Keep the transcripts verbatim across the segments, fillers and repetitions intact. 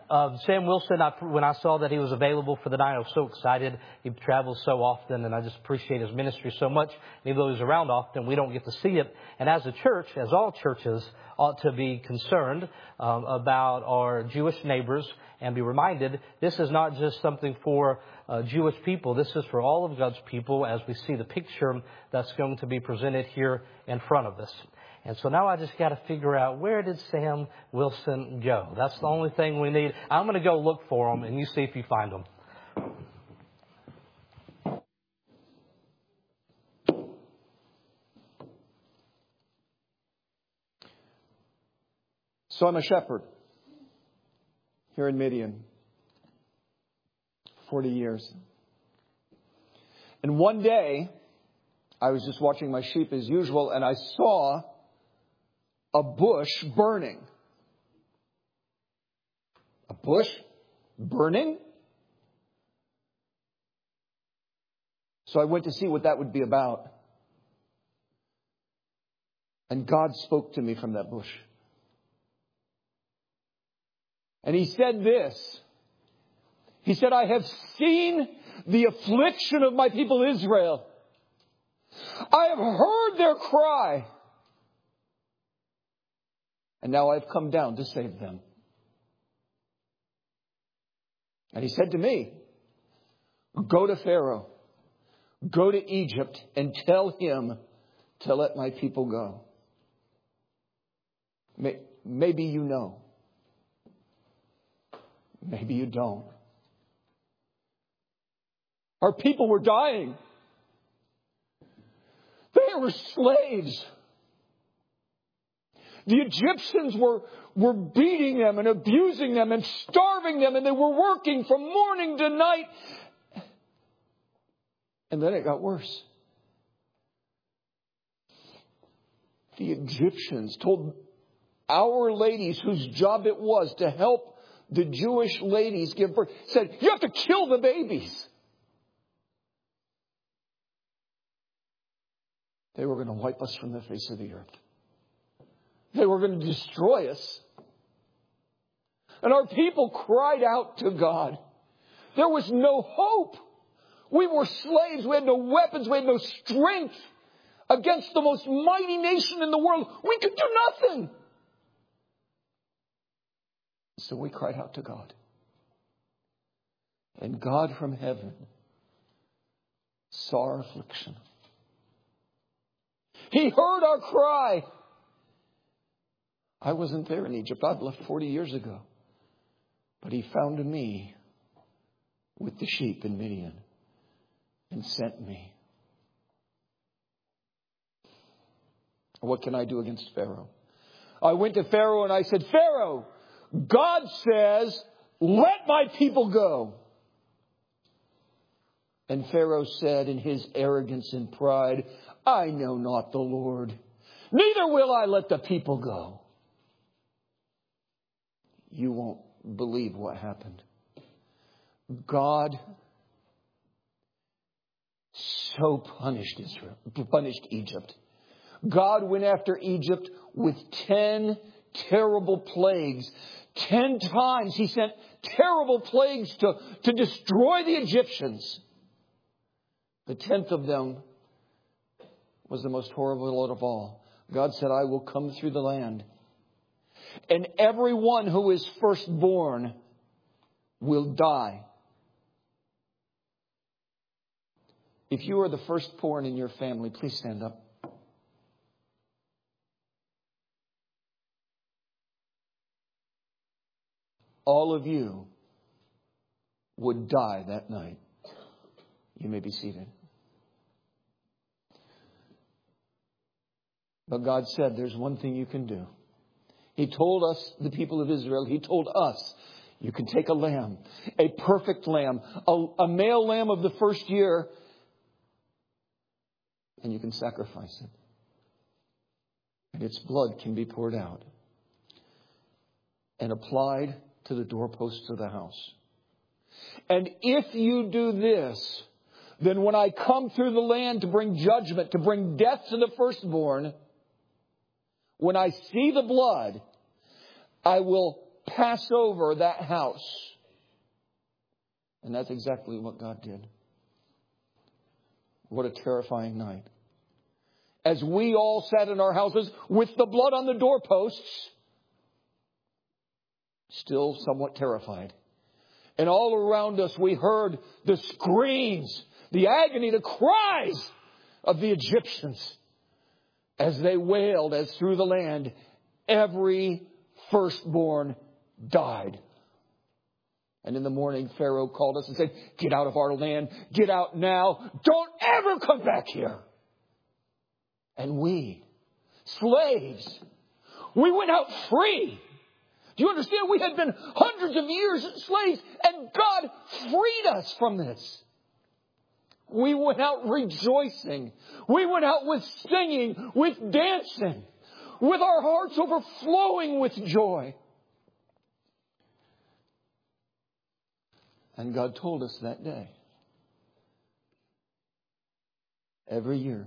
Uh, Sam Wilson, I, when I saw that he was available for the night, I was so excited. He travels so often, and I just appreciate his ministry so much. And even though he's around often, we don't get to see it. And as a church, as all churches, ought to be concerned um, about our Jewish neighbors and be reminded this is not just something for uh, Jewish people. This is for all of God's people as we see the picture that's going to be presented here in front of us. And so now I just got to figure out, where did Sam Wilson go? That's the only thing we need. I'm going to go look for him, and you see if you find him. So I'm a shepherd here in Midian, forty years. And one day, I was just watching my sheep as usual, and I saw a bush burning. A bush burning? So I went to see what that would be about. And God spoke to me from that bush. And He said this. He said, I have seen the affliction of my people Israel. I have heard their cry. And now I've come down to save them. And He said to me, go to Pharaoh, go to Egypt, and tell him to let my people go. Maybe you know. Maybe you don't. Our people were dying. They were slaves. The Egyptians were, were beating them and abusing them and starving them, and they were working from morning to night. And then it got worse. The Egyptians told our ladies, whose job it was to help the Jewish ladies give birth, said, you have to kill the babies. They were going to wipe us from the face of the earth. They were going to destroy us. And our people cried out to God. There was no hope. We were slaves. We had no weapons. We had no strength against the most mighty nation in the world. We could do nothing. So we cried out to God. And God from heaven saw our affliction. He heard our cry. I wasn't there in Egypt. I'd left forty years ago. But He found me with the sheep in Midian and sent me. What can I do against Pharaoh? I went to Pharaoh and I said, Pharaoh, God says, let my people go. And Pharaoh said in his arrogance and pride, I know not the Lord, neither will I let the people go. You won't believe what happened. God so punished Israel, punished Egypt. God went after Egypt with ten terrible plagues. Ten times He sent terrible plagues to, to destroy the Egyptians. The tenth of them was the most horrible of all. God said, I will come through the land, and everyone who is firstborn will die. If you are the firstborn in your family, please stand up. All of you would die that night. You may be seated. But God said, there's one thing you can do. He told us, the people of Israel, He told us, you can take a lamb, a perfect lamb, a, a male lamb of the first year, and you can sacrifice it. And its blood can be poured out and applied to the doorposts of the house. And if you do this, then when I come through the land to bring judgment, to bring death to the firstborn, when I see the blood, I will pass over that house. And that's exactly what God did. What a terrifying night. As we all sat in our houses with the blood on the doorposts, still somewhat terrified. And all around us we heard the screams, the agony, the cries of the Egyptians as they wailed as through the land every firstborn died. And in the morning, Pharaoh called us and said, "Get out of our land. Get out now. Don't ever come back here." And we, slaves, we went out free. Do you understand? We had been hundreds of years slaves, and God freed us from this. We went out rejoicing. We went out with singing, with dancing, with our hearts overflowing with joy. And God told us that day, every year,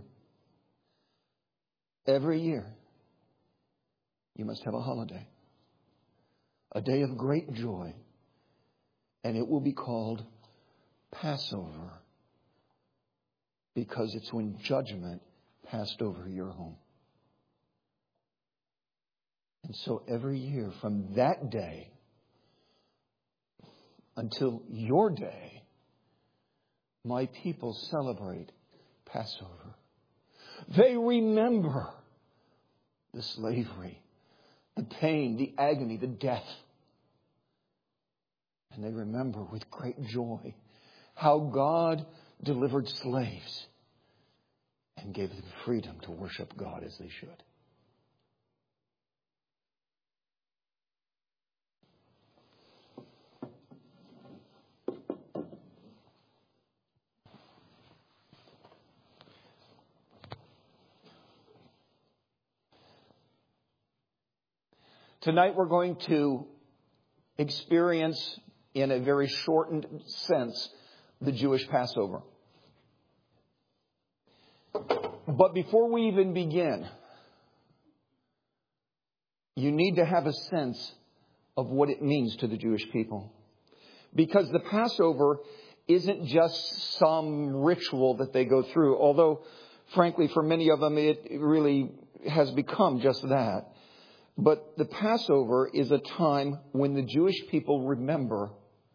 every year, you must have a holiday, a day of great joy, and it will be called Passover, because it's when judgment passed over your home. And so every year from that day until your day, my people celebrate Passover. They remember the slavery, the pain, the agony, the death. And they remember with great joy how God delivered slaves and gave them freedom to worship God as they should. Tonight we're going to experience, in a very shortened sense, the Jewish Passover. But before we even begin, you need to have a sense of what it means to the Jewish people. Because the Passover isn't just some ritual that they go through, although, frankly, for many of them, it really has become just that. But the Passover is a time when the Jewish people remember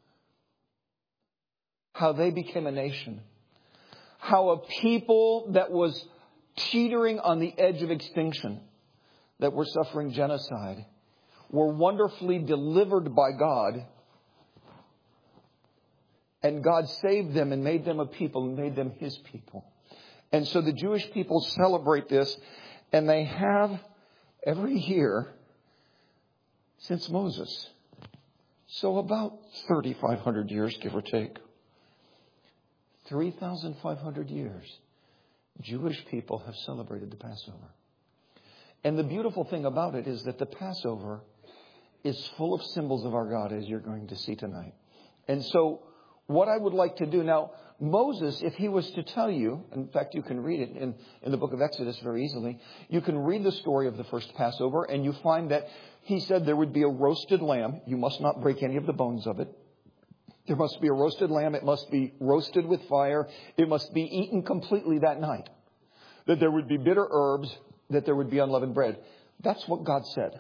how they became a nation. How a people that was teetering on the edge of extinction, that were suffering genocide, were wonderfully delivered by God. And God saved them and made them a people and made them His people. And so the Jewish people celebrate this, and they have every year since Moses. So about thirty-five hundred years, give or take. three thousand five hundred years, Jewish people have celebrated the Passover. And the beautiful thing about it is that the Passover is full of symbols of our God, as you're going to see tonight. And so what I would like to do now, Moses, if he was to tell you, in fact, you can read it in, in the book of Exodus very easily. You can read the story of the first Passover, and you find that he said there would be a roasted lamb. You must not break any of the bones of it. There must be a roasted lamb. It must be roasted with fire. It must be eaten completely that night. That there would be bitter herbs, that there would be unleavened bread. That's what God said.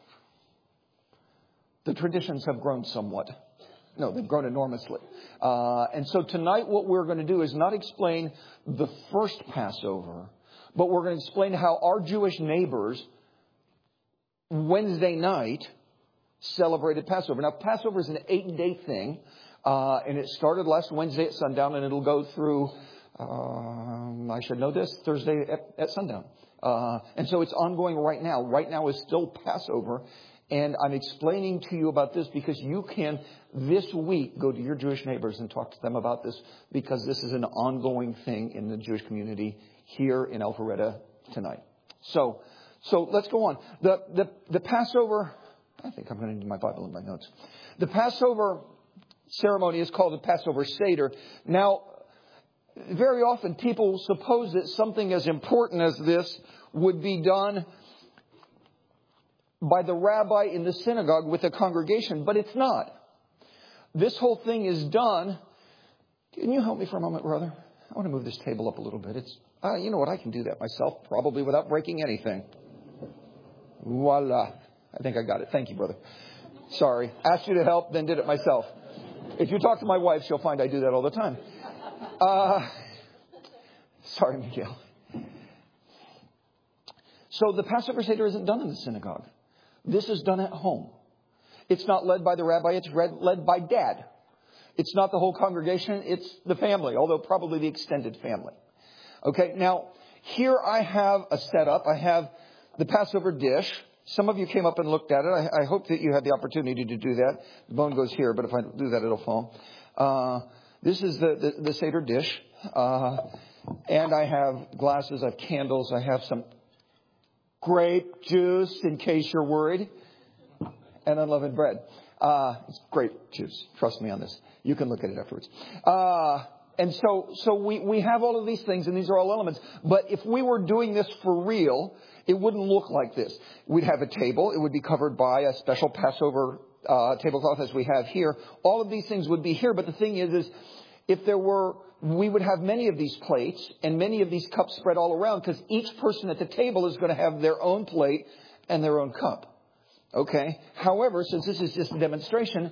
The traditions have grown somewhat. No, they've grown enormously. Uh, and so tonight what we're going to do is not explain the first Passover, but we're going to explain how our Jewish neighbors Wednesday night celebrated Passover. Now, Passover is an eight-day thing, uh, and it started last Wednesday at sundown, and it'll go through, um, I should know this, Thursday at, at sundown. Uh, and so it's ongoing right now. Right now is still Passover. And I'm explaining to you about this because you can, this week, go to your Jewish neighbors and talk to them about this, because this is an ongoing thing in the Jewish community here in Alpharetta tonight. So, so let's go on. The, the, the Passover, I think I'm going to need my Bible in my notes. The Passover ceremony is called the Passover Seder. Now, very often people suppose that something as important as this would be done by the rabbi in the synagogue with the congregation, but it's not. This whole thing is done. Can you help me for a moment, brother? I want to move this table up a little bit. It's, uh, you know what? I can do that myself, probably without breaking anything. Voila. I think I got it. Thank you, brother. Sorry. Asked you to help, then did it myself. If you talk to my wife, she'll find I do that all the time. Uh, sorry, Miguel. So the Passover Seder isn't done in the synagogue. This is done at home. It's not led by the rabbi. It's led by dad. It's not the whole congregation. It's the family, although probably the extended family. Okay, now, here I have a setup. I have the Passover dish. Some of you came up and looked at it. I, I hope that you had the opportunity to do that. The bone goes here, but if I do that, it'll fall. Uh, this is the, the, the Seder dish. Uh, and I have glasses, I have candles, I have some grape juice in case you're worried, and unleavened bread. Uh, it's grape juice. Trust me on this. You can look at it afterwards. Uh, and so, so we, we have all of these things, and these are all elements. But if we were doing this for real, it wouldn't look like this. We'd have a table. It would be covered by a special Passover uh, tablecloth as we have here. All of these things would be here. But the thing is, is if there were, we would have many of these plates and many of these cups spread all around, because each person at the table is going to have their own plate and their own cup. Okay. However, since this is just a demonstration,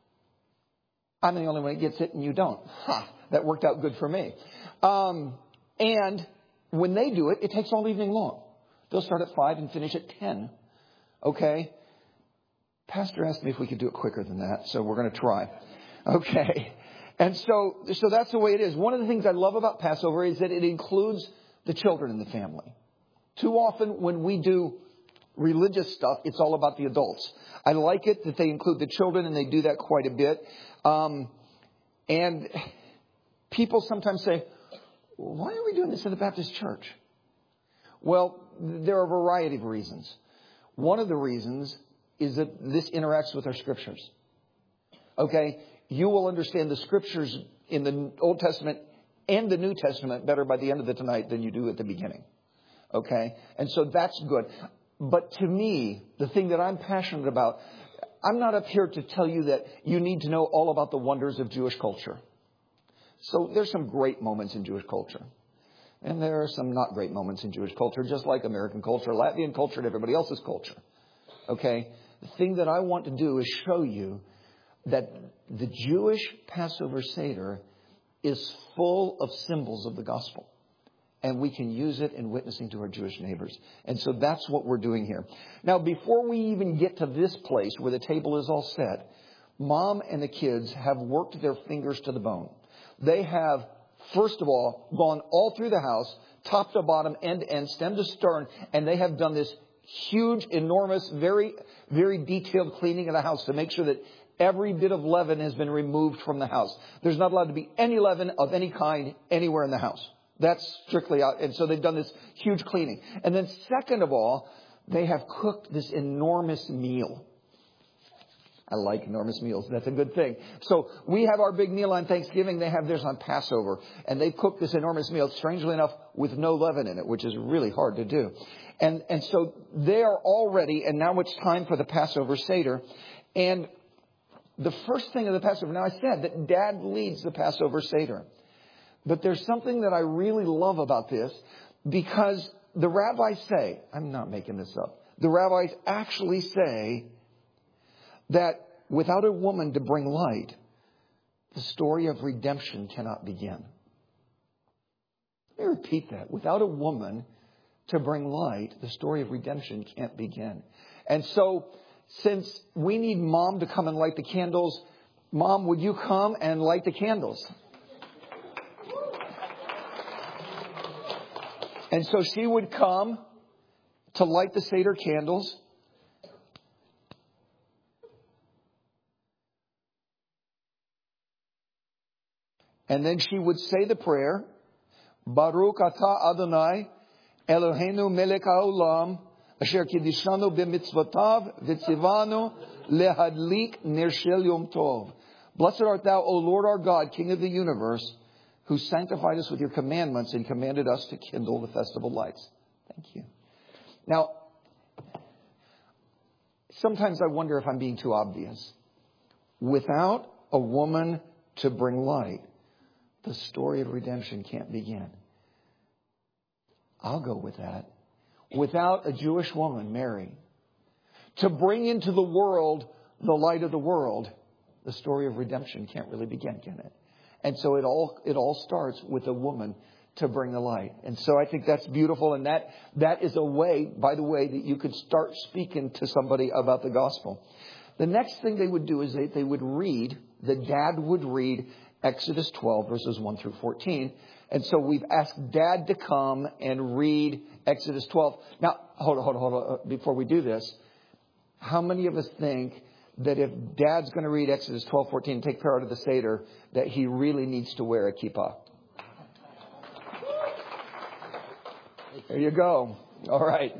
I'm the only one that gets it and you don't. Ha, that worked out good for me. Um, and when they do it, it takes all evening long. They'll start at five and finish at ten. Okay. Pastor asked me if we could do it quicker than that, so we're going to try. Okay. And so, so that's the way it is. One of the things I love about Passover is that it includes the children in the family. Too often when we do religious stuff, it's all about the adults. I like it that they include the children, and they do that quite a bit. Um, and people sometimes say, why are we doing this in the Baptist church? Well, there are a variety of reasons. One of the reasons is that this interacts with our scriptures. Okay? You will understand the scriptures in the Old Testament and the New Testament better by the end of the tonight than you do at the beginning. Okay? And so that's good. But to me, the thing that I'm passionate about, I'm not up here to tell you that you need to know all about the wonders of Jewish culture. So there's some great moments in Jewish culture. And there are some not great moments in Jewish culture, just like American culture, Latvian culture, and everybody else's culture. Okay? The thing that I want to do is show you that the Jewish Passover Seder is full of symbols of the gospel. And we can use it in witnessing to our Jewish neighbors. And so that's what we're doing here. Now, before we even get to this place where the table is all set, Mom and the kids have worked their fingers to the bone. They have, first of all, gone all through the house, top to bottom, end to end, stem to stern, and they have done this huge, enormous, very, very detailed cleaning of the house to make sure that every bit of leaven has been removed from the house. There's not allowed to be any leaven of any kind anywhere in the house. That's strictly out. And so they've done this huge cleaning. And then second of all, they have cooked this enormous meal. I like enormous meals. That's a good thing. So we have our big meal on Thanksgiving. They have theirs on Passover. And they've cooked this enormous meal, strangely enough, with no leaven in it, which is really hard to do. And, and so they are all ready. And now it's time for the Passover Seder. And the first thing of the Passover, now I said that Dad leads the Passover Seder. But there's something that I really love about this, because the rabbis say, I'm not making this up, the rabbis actually say that without a woman to bring light, the story of redemption cannot begin. Let me repeat that. Without a woman to bring light, the story of redemption can't begin. And so, since we need Mom to come and light the candles, Mom, would you come and light the candles? And so she would come to light the Seder candles. And then she would say the prayer, Baruch atah Adonai, Eloheinu melech haolam, asher kidishanu b'mitzvotav, v'tzivanu lehadlik ner shel yom tov. Blessed art thou, O Lord our God, King of the universe, who sanctified us with your commandments and commanded us to kindle the festival lights. Thank you. Now, sometimes I wonder if I'm being too obvious. Without a woman to bring light, the story of redemption can't begin. I'll go with that. Without a Jewish woman, Mary, to bring into the world the light of the world, the story of redemption can't really begin, can it? And so it all it all starts with a woman to bring the light. And so I think that's beautiful. And that that is a way, by the way, that you could start speaking to somebody about the gospel. The next thing they would do is they, they would read, the dad would read Exodus twelve, verses one through fourteen. And so we've asked Dad to come and read Exodus twelve. Now, hold on, hold on, hold on. Before we do this, how many of us think that if Dad's going to read Exodus twelve, fourteen and take part of the Seder, that he really needs to wear a kippah? There you go. All right.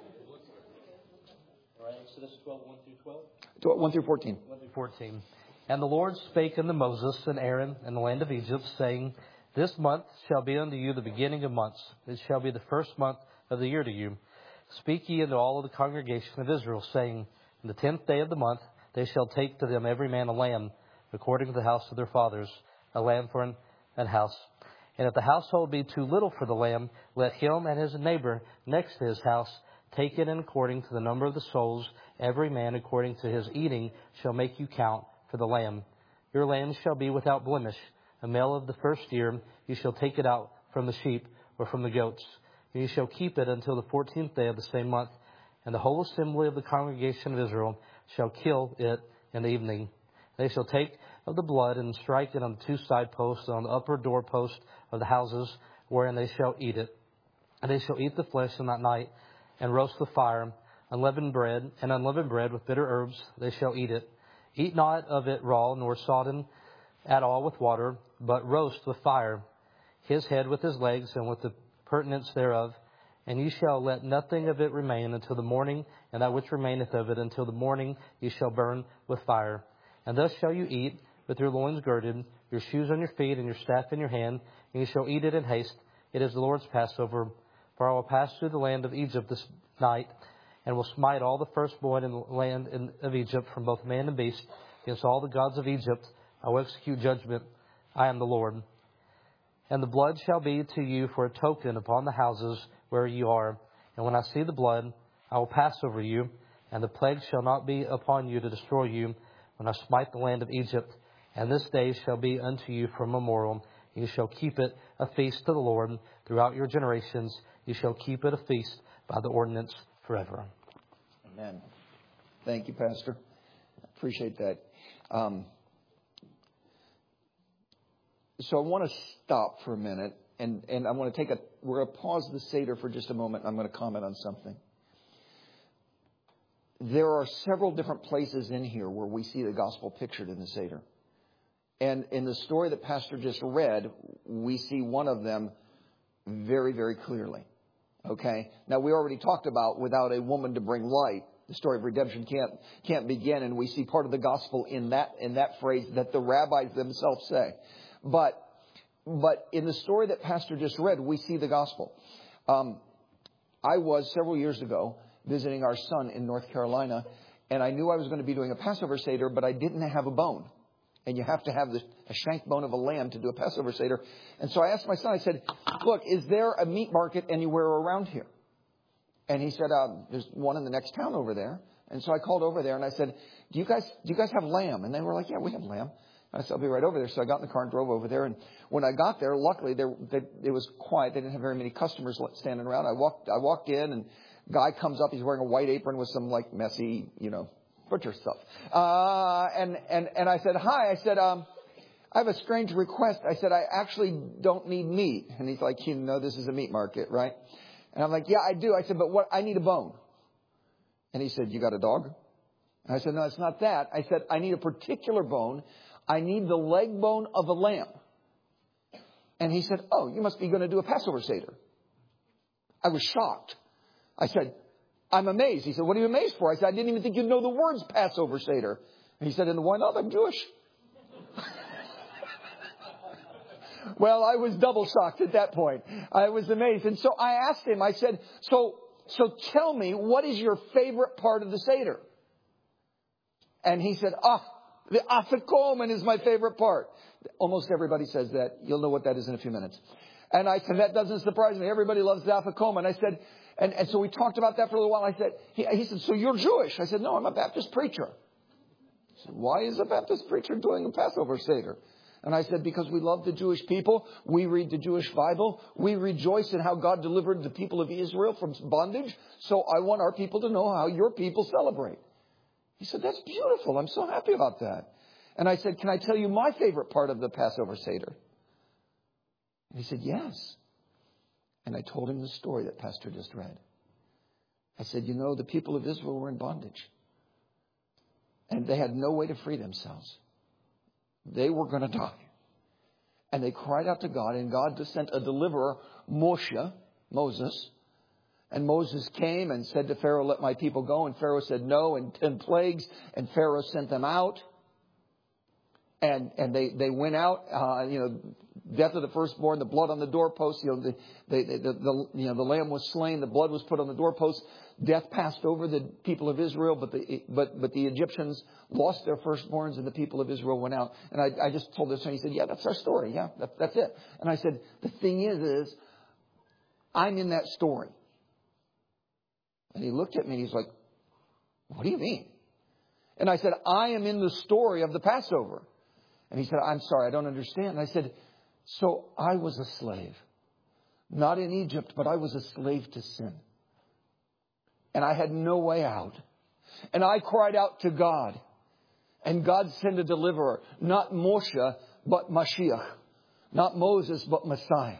All right, Exodus twelve, one through twelve? one through fourteen. one through fourteen. And the Lord spake unto Moses and Aaron in the land of Egypt, saying, This month shall be unto you the beginning of months. It shall be the first month of the year to you. Speak ye unto all of the congregation of Israel, saying, In the tenth day of the month they shall take to them every man a lamb, according to the house of their fathers, a lamb for an, an house. And if the household be too little for the lamb, let him and his neighbor next to his house take it in according to the number of the souls. Every man according to his eating shall make you count for the lamb. Your lamb shall be without blemish. A male of the first year, you shall take it out from the sheep or from the goats. And you shall keep it until the fourteenth day of the same month. And the whole assembly of the congregation of Israel shall kill it in the evening. They shall take of the blood and strike it on the two side posts and on the upper door post of the houses, wherein they shall eat it. And they shall eat the flesh in that night, and roast the fire, unleavened bread, and unleavened bread with bitter herbs, they shall eat it. Eat not of it raw, nor sodden at all with water, but roast with fire, his head with his legs, and with the purtenance thereof. And ye shall let nothing of it remain until the morning, and that which remaineth of it until the morning ye shall burn with fire. And thus shall you eat, with your loins girded, your shoes on your feet, and your staff in your hand, and ye shall eat it in haste. It is the Lord's Passover. For I will pass through the land of Egypt this night, and will smite all the firstborn in the land of Egypt, from both man and beast. Against all the gods of Egypt I will execute judgment. I am the Lord. And the blood shall be to you for a token upon the houses where you are. And when I see the blood, I will pass over you, and the plague shall not be upon you to destroy you, when I smite the land of Egypt. And this day shall be unto you for a memorial. You shall keep it a feast to the Lord throughout your generations. You shall keep it a feast by the ordinance forever. Amen. Thank you, Pastor. Appreciate that. Um, so I want to stop for a minute, and, and I want to take a, we're going to pause the Seder for just a moment. I'm going to comment on something. There are several different places in here where we see the gospel pictured in the Seder. And in the story that Pastor just read, we see one of them very, very clearly. Okay? Now, we already talked about without a woman to bring light, the story of redemption can't can't begin. And we see part of the gospel in that in that phrase that the rabbis themselves say. But but in the story that Pastor just read, we see the gospel. Um, I was several years ago visiting our son in North Carolina, and I knew I was going to be doing a Passover Seder, but I didn't have a bone. And you have to have the, a shank bone of a lamb to do a Passover Seder. And so I asked my son, I said, look, is there a meat market anywhere around here? And he said, uh, there's one in the next town over there. And so I called over there and I said, do you guys, do you guys have lamb? And they were like, yeah, we have lamb. I said, I'll be right over there. So I got in the car and drove over there. And when I got there, luckily there, they, it was quiet. They didn't have very many customers standing around. I walked, I walked in and guy comes up. He's wearing a white apron with some like messy, you know, butcher stuff. Uh, and, and, and I said, hi, I said, um, I have a strange request. I said, I actually don't need meat. And he's like, you know, this is a meat market, right? And I'm like, yeah, I do. I said, but what? I need a bone. And he said, you got a dog? And I said, no, it's not that. I said, I need a particular bone. I need the leg bone of a lamb. And he said, oh, you must be going to do a Passover Seder. I was shocked. I said, I'm amazed. He said, what are you amazed for? I said, I didn't even think you'd know the words Passover Seder. And he said, and why not? I'm Jewish. Well, I was double shocked at that point. I was amazed. And so I asked him, I said, so, so tell me, what is your favorite part of the Seder? And he said, ah, the afikomen is my favorite part. Almost everybody says that. You'll know what that is in a few minutes. And I said, that doesn't surprise me. Everybody loves the afikomen. I said, and, and so we talked about that for a little while. I said, he, he said, so you're Jewish? I said, no, I'm a Baptist preacher. He said, why is a Baptist preacher doing a Passover Seder? And I said, because we love the Jewish people. We read the Jewish Bible. We rejoice in how God delivered the people of Israel from bondage. So I want our people to know how your people celebrate. He said, that's beautiful. I'm so happy about that. And I said, can I tell you my favorite part of the Passover Seder? And he said, yes. And I told him the story that Pastor just read. I said, you know, the people of Israel were in bondage. And they had no way to free themselves. They were going to die. And they cried out to God, and God sent a deliverer, Moshe, Moses. And Moses came and said to Pharaoh, let my people go. And Pharaoh said no, and ten plagues. And Pharaoh sent them out. And and they, they went out, uh, you know, death of the firstborn, the blood on the doorpost. You know, the, the, the, the, you know, the lamb was slain, the blood was put on the doorpost. Death passed over the people of Israel, but the but but the Egyptians lost their firstborns, and the people of Israel went out. And I, I just told this, and he said, yeah, that's our story. Yeah, that, that's it. And I said, the thing is, is I'm in that story. And he looked at me and he's like, what do you mean? And I said, I am in the story of the Passover. And he said, I'm sorry, I don't understand. And I said, so I was a slave. Not in Egypt, but I was a slave to sin. And I had no way out. And I cried out to God. And God sent a deliverer. Not Moshe, but Mashiach. Not Moses, but Messiah.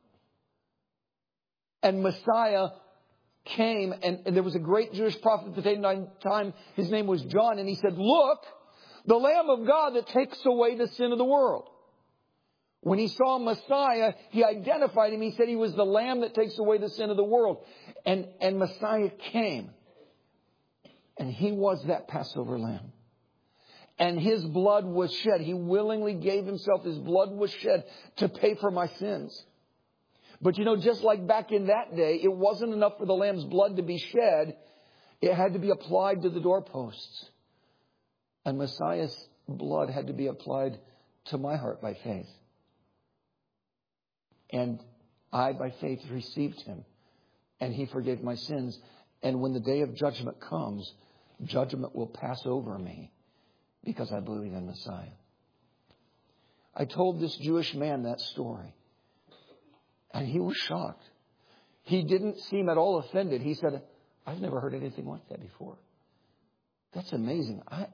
And Messiah came, and, and there was a great Jewish prophet at the time. His name was John. And he said, look, the Lamb of God that takes away the sin of the world. When he saw Messiah, he identified him. He said he was the Lamb that takes away the sin of the world. And, and Messiah came. And he was that Passover lamb. And his blood was shed. He willingly gave himself. His blood was shed to pay for my sins. But you know, just like back in that day, it wasn't enough for the lamb's blood to be shed. It had to be applied to the doorposts. And Messiah's blood had to be applied to my heart by faith. And I, by faith, received him. And he forgave my sins. And when the day of judgment comes, judgment will pass over me because I believe in Messiah. I told this Jewish man that story. And he was shocked. He didn't seem at all offended. He said, I've never heard anything like that before. That's amazing. I,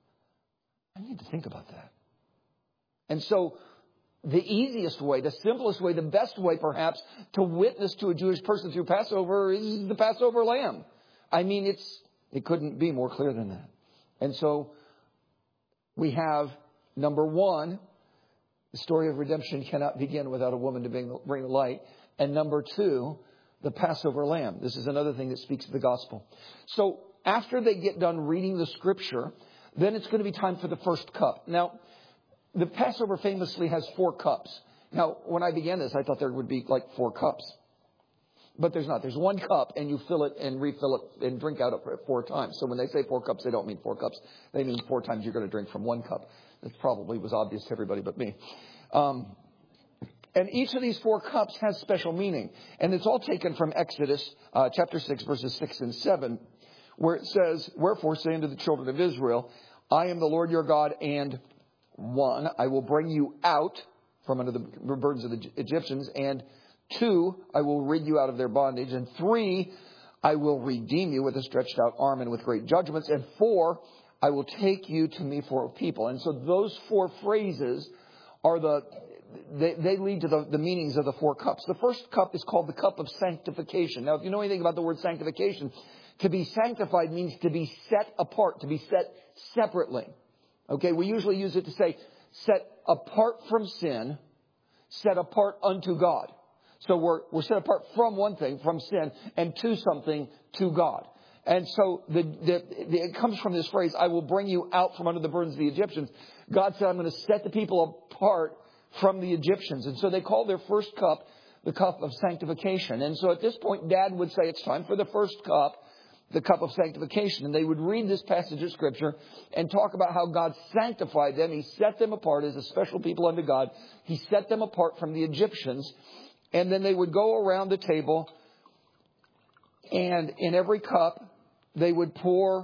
I need to think about that. And so the easiest way, the simplest way, the best way perhaps to witness to a Jewish person through Passover is the Passover lamb. I mean, it's it couldn't be more clear than that. And so we have, number one, the story of redemption cannot begin without a woman to bring, bring the light. And number two, the Passover lamb. This is another thing that speaks to the gospel. So after they get done reading the scripture, then it's going to be time for the first cup. Now, the Passover famously has four cups. Now, when I began this, I thought there would be like four cups. But there's not. There's one cup, and you fill it and refill it and drink out of it four times. So when they say four cups, they don't mean four cups. They mean four times you're going to drink from one cup. That probably was obvious to everybody but me. Um, and each of these four cups has special meaning. And it's all taken from Exodus uh, chapter six, verses six and seven, where it says, wherefore say unto the children of Israel, I am the Lord your God, and one, I will bring you out from under the burdens of the Egyptians. And two, I will rid you out of their bondage. And three, I will redeem you with a stretched out arm and with great judgments. And four, I will take you to me for a people. And so those four phrases are the, they, they lead to the, the meanings of the four cups. The first cup is called the cup of sanctification. Now, if you know anything about the word sanctification, to be sanctified means to be set apart, to be set separately. Okay, we usually use it to say, set apart from sin, set apart unto God. So we're, we're set apart from one thing, from sin, and to something, to God. And so the, the, the, it comes from this phrase, I will bring you out from under the burdens of the Egyptians. God said, I'm going to set the people apart from the Egyptians. And so they call their first cup the cup of sanctification. And so at this point, Dad would say, it's time for the first cup. the cup of sanctification. And they would read this passage of Scripture and talk about how God sanctified them. He set them apart as a special people unto God. He set them apart from the Egyptians. And then they would go around the table, and in every cup, they would pour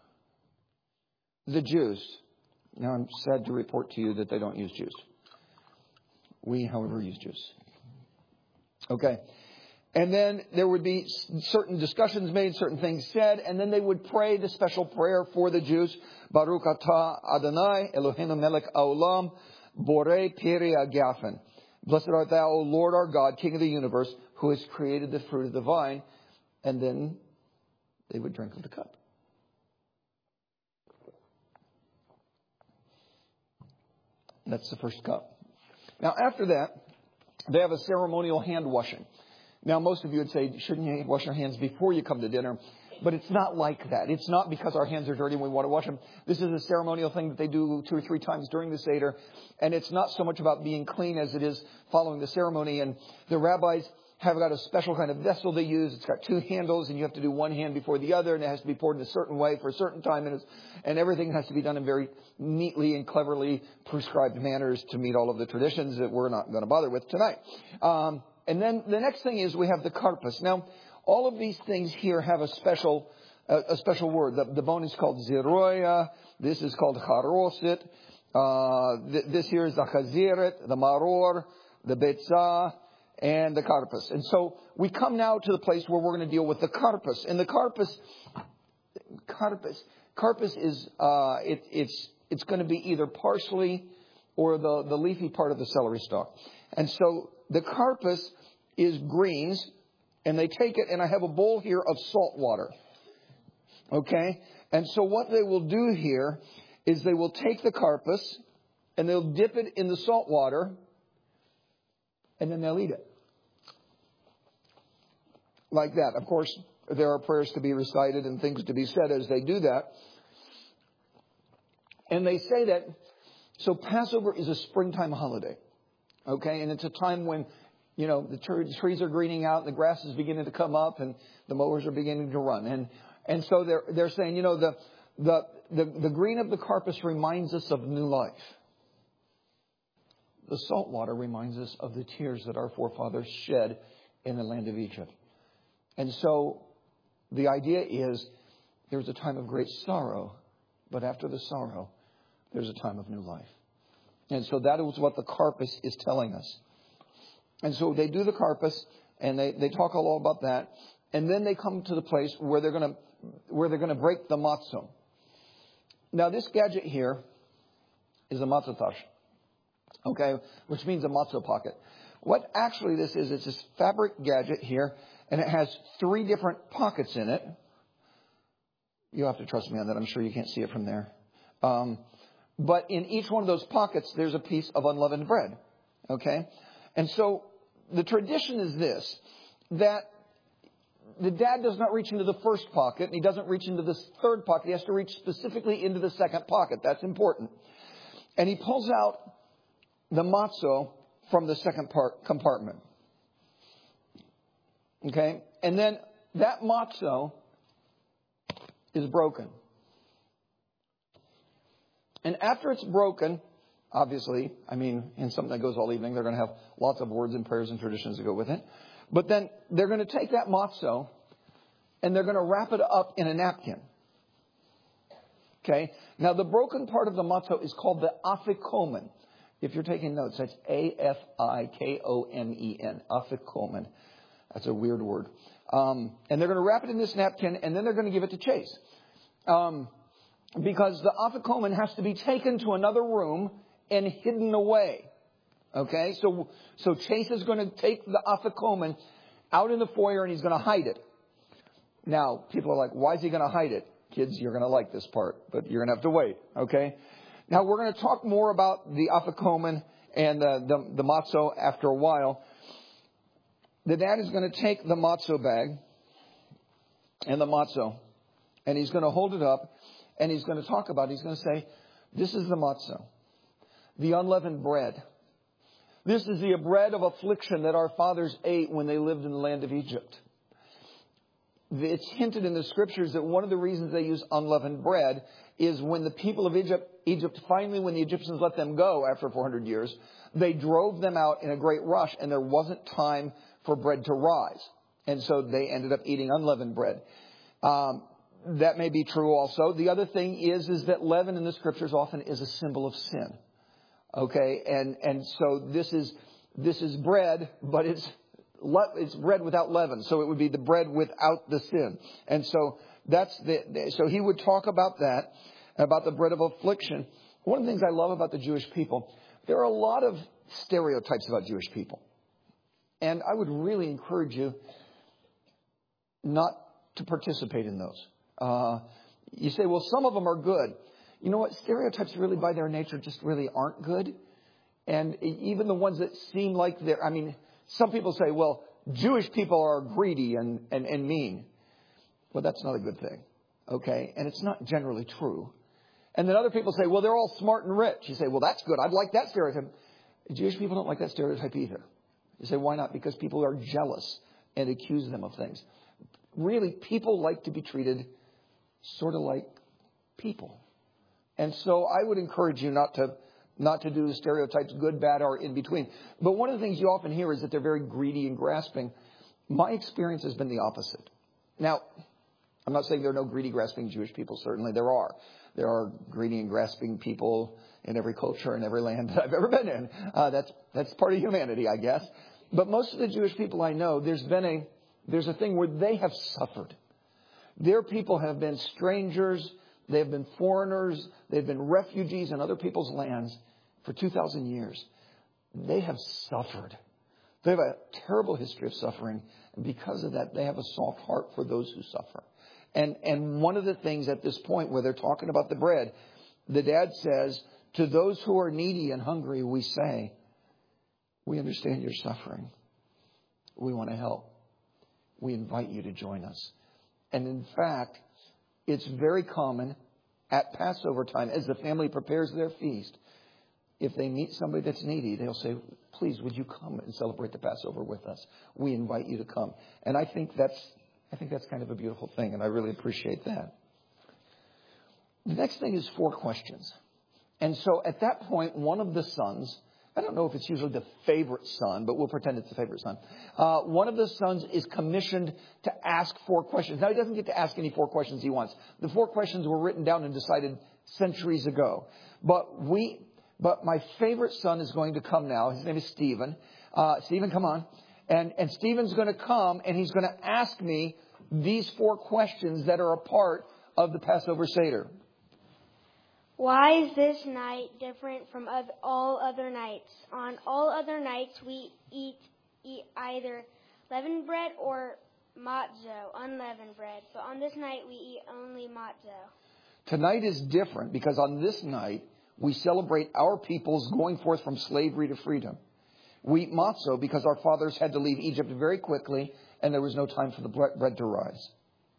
the juice. Now, I'm sad to report to you that they don't use juice. We, however, use juice. Okay. And then there would be certain discussions made, certain things said, and then they would pray the special prayer for the Jews. Baruch atah Adonai Eloheinu melech haolam borei pirei hagafen. Blessed art thou, O Lord our God, King of the universe, who has created the fruit of the vine. And then they would drink of the cup. That's the first cup. Now, after that, they have a ceremonial hand washing. Now, most of you would say, shouldn't you wash your hands before you come to dinner? But it's not like that. It's not because our hands are dirty and we want to wash them. This is a ceremonial thing that they do two or three times during the Seder. And it's not so much about being clean as it is following the ceremony. And the rabbis have got a special kind of vessel they use. It's got two handles, and you have to do one hand before the other, and it has to be poured in a certain way for a certain time. And, it's, and everything has to be done in very neatly and cleverly prescribed manners to meet all of the traditions that we're not going to bother with tonight. Um, and then the next thing is we have the karpas. Now, all of these things here have a special uh, a special word. The, the bone is called ziroya. This is called charoset. Uh, th- this here is the chaziret, the maror, the betzah, and the karpas. And so we come now to the place where we're going to deal with the karpas. And the karpas, karpas, karpas is uh, it, it's it's going to be either parsley or the, the leafy part of the celery stalk. And so the karpas is greens, and they take it, and I have a bowl here of salt water. Okay? And so what they will do here is they will take the karpas, and they'll dip it in the salt water, and then they'll eat it. Like that. Of course, there are prayers to be recited and things to be said as they do that. And they say that, so Passover is a springtime holiday. Okay? And it's a time when, you know, the trees are greening out, and the grass is beginning to come up, and the mowers are beginning to run. And and so they're they're saying, you know, the the the, the green of the karpas reminds us of new life. The salt water reminds us of the tears that our forefathers shed in the land of Egypt. And so the idea is there's a time of great sorrow, but after the sorrow, there's a time of new life. And so that is what the karpas is telling us. And so they do the karpas, and they, they talk all about that. And then they come to the place where they're going to where they're going to break the matzah. Now, this gadget here is a matzah tash, okay, which means a matzah pocket. What actually this is, it's this fabric gadget here, and it has three different pockets in it. You have to trust me on that. I'm sure you can't see it from there. Um, but in each one of those pockets, there's a piece of unleavened bread, okay? And so the tradition is this, that the dad does not reach into the first pocket, and he doesn't reach into the third pocket. He has to reach specifically into the second pocket. That's important. And he pulls out the matzo from the second part, compartment. Okay? And then that matzo is broken. And after it's broken, obviously, I mean, in something that goes all evening, they're going to have lots of words and prayers and traditions that go with it. But then they're going to take that matzo and they're going to wrap it up in a napkin. Okay? Now, the broken part of the matzo is called the afikomen. If you're taking notes, that's A F I K O M E N. Afikomen. That's a weird word. Um, and they're going to wrap it in this napkin, and then they're going to give it to Chase. Um, because the afikomen has to be taken to another room and hidden away. Okay? So so Chase is going to take the afikomen out in the foyer, and he's going to hide it. Now, people are like, why is he going to hide it? Kids, you're going to like this part, but you're going to have to wait. Okay? Now, we're going to talk more about the afikomen and uh, the, the matzo after a while. The dad is going to take the matzo bag and the matzo, and he's going to hold it up, and he's going to talk about it. He's going to say, this is the matzo, the unleavened bread. This is the bread of affliction that our fathers ate when they lived in the land of Egypt. it's hinted in the scriptures that one of the reasons they use unleavened bread is when the people of Egypt, Egypt finally, when the Egyptians let them go after four hundred years, they drove them out in a great rush and there wasn't time for bread to rise. And so they ended up eating unleavened bread. Um, that may be true also. The other thing is, is that leaven in the scriptures often is a symbol of sin. Okay. And, and so this is, this is bread, but it's, it's bread without leaven. So it would be the bread without the sin. And so that's the, so he would talk about that, about the bread of affliction. One of the things I love about the Jewish people, there are a lot of stereotypes about Jewish people. And I would really encourage you not to participate in those. Uh, you say, well, some of them are good. You know what? Stereotypes really by their nature just really aren't good. And even the ones that seem like they're, I mean, some people say, well, Jewish people are greedy and, and, and mean. Well, that's not a good thing. Okay. And it's not generally true. And then other people say, well, they're all smart and rich. You say, well, that's good. I'd like that stereotype. Jewish people don't like that stereotype either. You say, why not? Because people are jealous and accuse them of things. Really, people like to be treated sort of like people. And so I would encourage you not to not to do the stereotypes, good, bad, or in between. But one of the things you often hear is that they're very greedy and grasping. My experience has been the opposite. Now, I'm not saying there are no greedy, grasping Jewish people. Certainly there are. There are greedy and grasping people in every culture and every land that I've ever been in. Uh, that's that's part of humanity, I guess. But most of the Jewish people I know, there's been a there's a thing where they have suffered. Their people have been strangers. They have been foreigners. They've been refugees in other people's lands for two thousand years. They have suffered. They have a terrible history of suffering. And because of that, they have a soft heart for those who suffer. And and one of the things at this point where they're talking about the bread, the dad says, to those who are needy and hungry, we say, we understand your suffering. We want to help. We invite you to join us. And in fact, it's very common at Passover time, as the family prepares their feast, if they meet somebody that's needy, they'll say, please, would you come and celebrate the Passover with us? We invite you to come. And I think that's I think that's kind of a beautiful thing, and I really appreciate that. The next thing is four questions. And so at that point, one of the sons, I don't know if it's usually the favorite son, but we'll pretend it's the favorite son. Uh, one of the sons is commissioned to ask four questions. Now, he doesn't get to ask any four questions he wants. The four questions were written down and decided centuries ago. But we, but my favorite son is going to come now. His name is Stephen. Uh, Stephen, come on. And, and Stephen's going to come and he's going to ask me these four questions that are a part of the Passover Seder. Why is this night different from all other nights? On all other nights, we eat, eat either leavened bread or matzo, unleavened bread. But on this night, we eat only matzo. Tonight is different because on this night, we celebrate our people's going forth from slavery to freedom. We eat matzo because our fathers had to leave Egypt very quickly and there was no time for the bread to rise.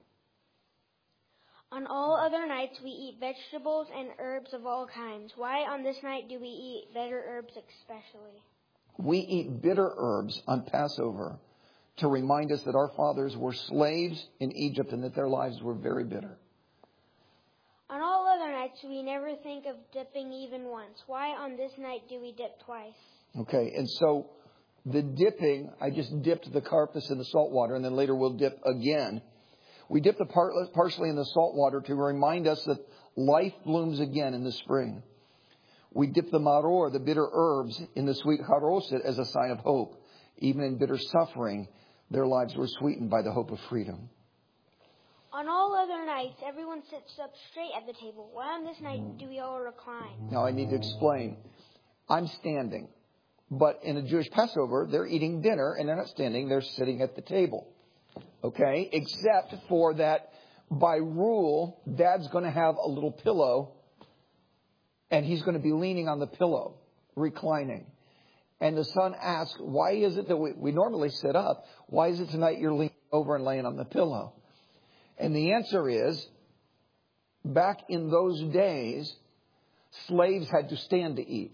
On all other nights, we eat vegetables and herbs of all kinds. Why on this night do we eat bitter herbs especially? We eat bitter herbs on Passover to remind us that our fathers were slaves in Egypt and that their lives were very bitter. On all other nights, we never think of dipping even once. Why on this night do we dip twice? Okay, and so the dipping, I just dipped the carpus in the salt water, and then later we'll dip again. We dip the part, partially in the salt water to remind us that life blooms again in the spring. We dip the maror, the bitter herbs, in the sweet haroset as a sign of hope. Even in bitter suffering, their lives were sweetened by the hope of freedom. On all other nights, everyone sits up straight at the table. Why on this night do we all recline? Now I need to explain. I'm standing. But in a Jewish Passover, they're eating dinner and they're not standing, they're sitting at the table. Okay? Except for that, by rule, Dad's going to have a little pillow and he's going to be leaning on the pillow, reclining. And the son asks, why is it that we, we normally sit up? Why is it tonight you're leaning over and laying on the pillow? And the answer is, back in those days, slaves had to stand to eat.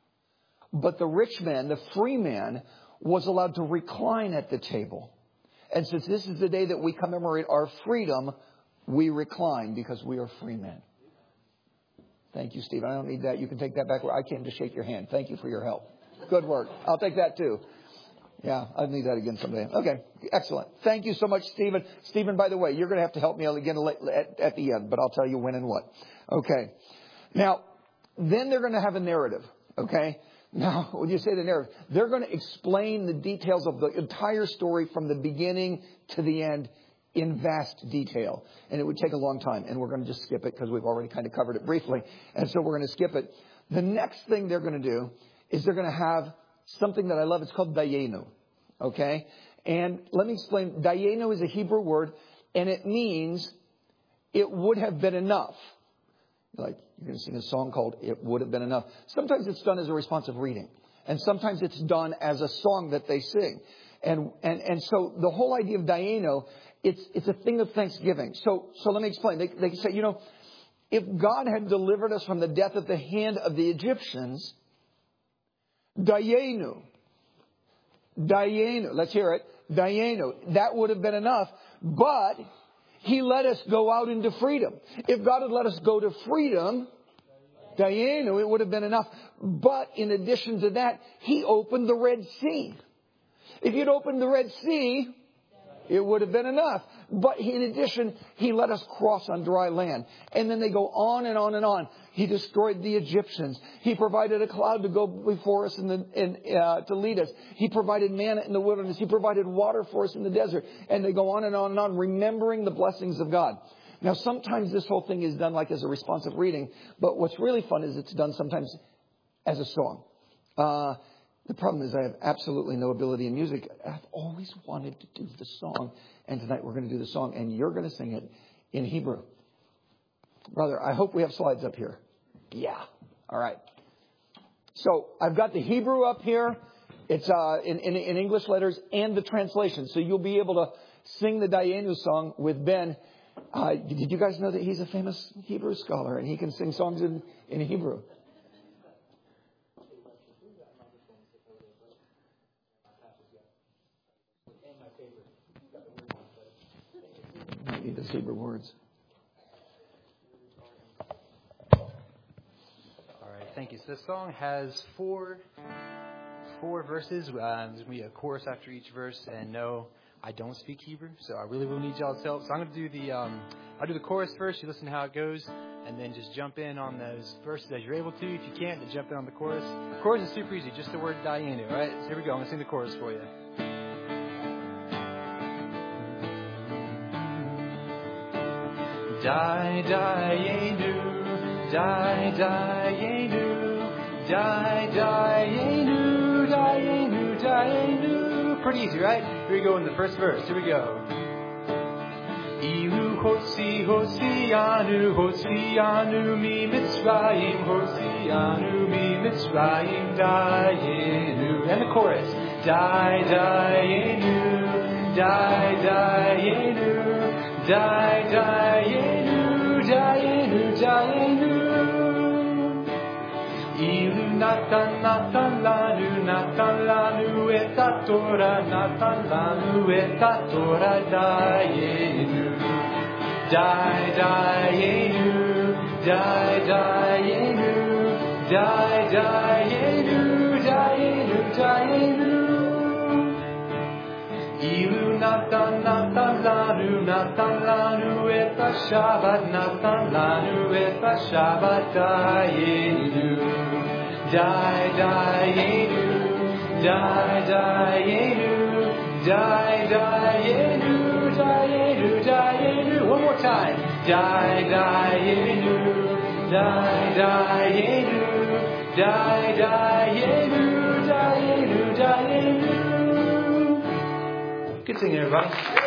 But the rich man, the free man, was allowed to recline at the table. And since this is the day that we commemorate our freedom, we recline because we are free men. Thank you, Steve. I don't need that. You can take that back. I came to shake your hand. Thank you for your help. Good work. I'll take that too. Yeah, I'll need that again someday. Okay, excellent. Thank you so much, Stephen. Stephen, by the way, you're going to have to help me again at, at the end, but I'll tell you when and what. Okay. Now, then they're going to have a narrative. Okay. Now, when you say the narrative, they're going to explain the details of the entire story from the beginning to the end in vast detail. And it would take a long time. And we're going to just skip it because we've already kind of covered it briefly. And so we're going to skip it. The next thing they're going to do is they're going to have something that I love. It's called Dayenu. Okay? And let me explain. Dayenu is a Hebrew word, and it means it would have been enough. Like, you're going to sing a song called It Would Have Been Enough. Sometimes it's done as a responsive reading. And sometimes it's done as a song that they sing. And and and so the whole idea of Dayenu, it's it's a thing of thanksgiving. So so let me explain. They they say, you know, if God had delivered us from the death at the hand of the Egyptians, Dayenu, Dayenu, let's hear it, Dayenu, that would have been enough. But He let us go out into freedom. If God had let us go to freedom, Dayenu, it would have been enough. But in addition to that, He opened the Red Sea. If He'd opened the Red Sea, it would have been enough. But in addition, He let us cross on dry land. And then they go on and on and on. He destroyed the Egyptians. He provided a cloud to go before us and uh, to lead us. He provided manna in the wilderness. He provided water for us in the desert. And they go on and on and on, remembering the blessings of God. Now, sometimes this whole thing is done like as a responsive reading. But what's really fun is it's done sometimes as a song. Uh, the problem is I have absolutely no ability in music. I've always wanted to do the song. And tonight we're going to do the song. And you're going to sing it in Hebrew. Brother, I hope we have slides up here. Yeah. All right. So I've got the Hebrew up here. It's uh, in, in, in English letters and the translation. So you'll be able to sing the Dayenu song with Ben. Uh, did you guys know that he's a famous Hebrew scholar and he can sing songs in, in Hebrew? I need those Hebrew words. Thank you. So this song has four four verses. Um, there's going to be a chorus after each verse. And no, I don't speak Hebrew, so I really will need y'all's help. So I'm going to do the um, I'll do the chorus first. You listen to how it goes, and then just jump in on those verses as you're able to. If you can't, then jump in on the chorus. The chorus is super easy, just the word Dayenu. All right, so here we go. I'm going to sing the chorus for you. Die, Dayenu, die, Dayenu, die, Dayenu, Dayenu, Dayenu. Pretty easy, right? Here we go in the first verse. Here we go. Ilu hosi hosianu, hosianu mi Mitzrayim, hosianu mi Mitzrayim, Dayenu. And the chorus. Die, Dayenu, die, Dayenu, die, Dayenu, Dayenu, Dayenu. Ilu natan, natan lanu, natan lanu et a Torah, natan lanu et a Torah, Dayenu. Die, Dayenu, die, Dayenu, die, Dayenu, Dayenu, Dayenu. Ilu natan, natan lanu, natan lanu et a Shabbat, natan lanu et a Shabbat, Dayenu. Die, Dayenu, die, Dayenu, die, Dayenu, Dayenu, Dayenu. One more time. Die, Dayenu, die, Dayenu, die, Dayenu, Dayenu, Dayenu. Good singing, everybody.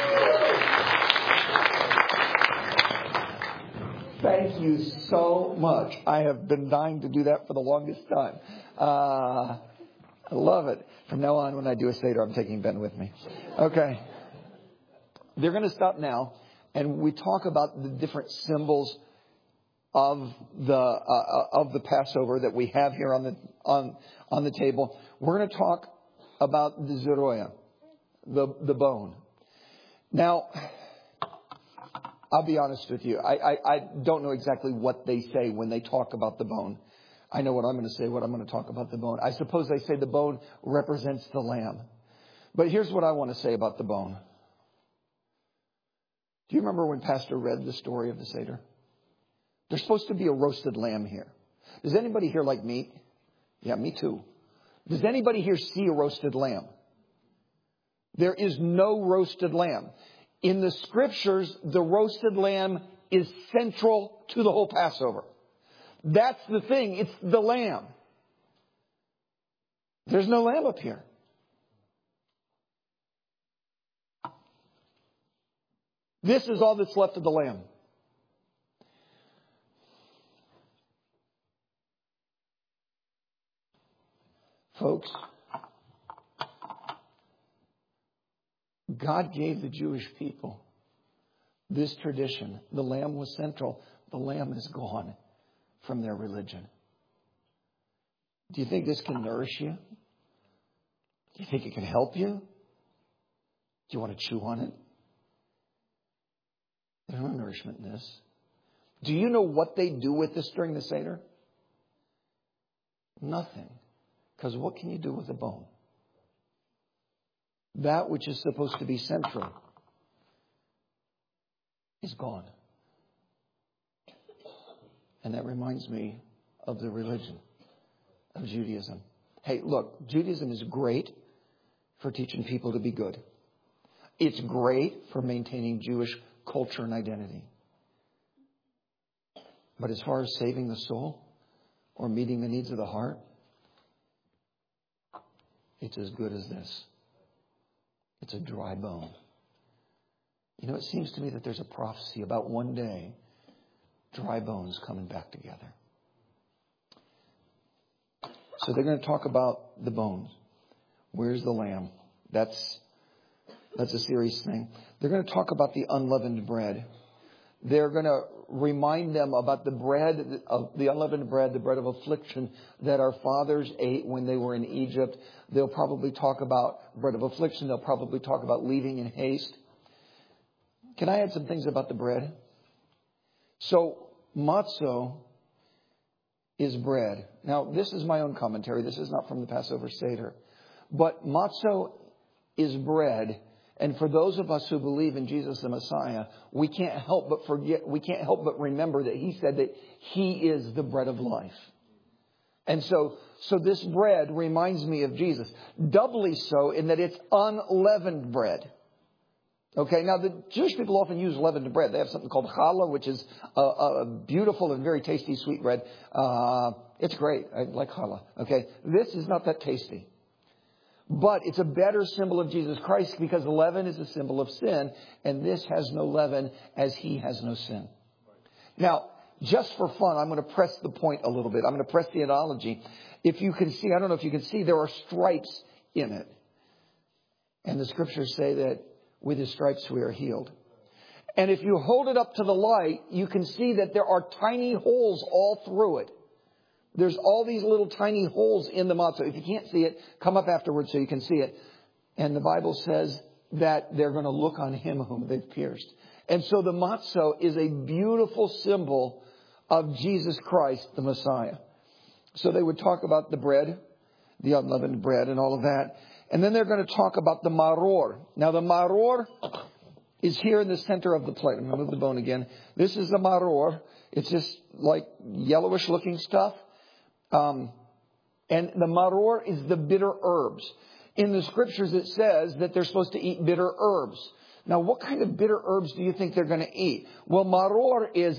Thank you so much. I have been dying to do that for the longest time. Uh, I love it. From now on, when I do a Seder, I'm taking Ben with me. Okay. They're going to stop now, and we talk about the different symbols of the uh, of the Passover that we have here on the on on the table. We're going to talk about the zeroya, the the bone. Now, I'll be honest with you. I, I, I don't know exactly what they say when they talk about the bone. I know what I'm going to say, what I'm going to talk about the bone. I suppose they say the bone represents the lamb. But here's what I want to say about the bone. Do you remember when Pastor read the story of the Seder? There's supposed to be a roasted lamb here. Does anybody here like meat? Yeah, me too. Does anybody here see a roasted lamb? There is no roasted lamb. In the scriptures, the roasted lamb is central to the whole Passover. That's the thing. It's the lamb. There's no lamb up here. This is all that's left of the lamb. Folks, God gave the Jewish people this tradition. The lamb was central. The lamb is gone from their religion. Do you think this can nourish you? Do you think it can help you? Do you want to chew on it? There's no nourishment in this. Do you know what they do with this during the Seder? Nothing. Because what can you do with a bone? That which is supposed to be central is gone. And that reminds me of the religion of Judaism. Hey, look, Judaism is great for teaching people to be good. It's great for maintaining Jewish culture and identity. But as far as saving the soul or meeting the needs of the heart, it's as good as this. It's a dry bone. You know, it seems to me that there's a prophecy about one day dry bones coming back together. So they're going to talk about the bones. Where's the lamb? That's that's a serious thing. They're going to talk about the unleavened bread. They're going to remind them about the bread, of the unleavened bread, the bread of affliction that our fathers ate when they were in Egypt. They'll probably talk about bread of affliction. They'll probably talk about leaving in haste. Can I add some things about the bread? So, matzo is bread. Now, this is my own commentary. This is not from the Passover Seder. But matzo is bread. And for those of us who believe in Jesus the Messiah, we can't help but forget, we can't help but remember that He said that He is the bread of life. And so, so this bread reminds me of Jesus. Doubly so in that it's unleavened bread. Okay, now the Jewish people often use leavened bread. They have something called challah, which is a, a beautiful and very tasty sweet bread. Uh, it's great. I like challah. Okay, this is not that tasty. But it's a better symbol of Jesus Christ because leaven is a symbol of sin. And this has no leaven as He has no sin. Now, just for fun, I'm going to press the point a little bit. I'm going to press the analogy. If you can see, I don't know if you can see, there are stripes in it. And the scriptures say that with His stripes we are healed. And if you hold it up to the light, you can see that there are tiny holes all through it. There's all these little tiny holes in the matzah. If you can't see it, come up afterwards so you can see it. And the Bible says that they're going to look on Him whom they've pierced. And so the matzah is a beautiful symbol of Jesus Christ, the Messiah. So they would talk about the bread, the unleavened bread and all of that. And then they're going to talk about the maror. Now the maror is here in the center of the plate. I'm going to move the bone again. This is the maror. It's just like yellowish looking stuff. Um, and the maror is the bitter herbs. In the scriptures it says that they're supposed to eat bitter herbs. Now what kind of bitter herbs do you think they're going to eat? Well, maror is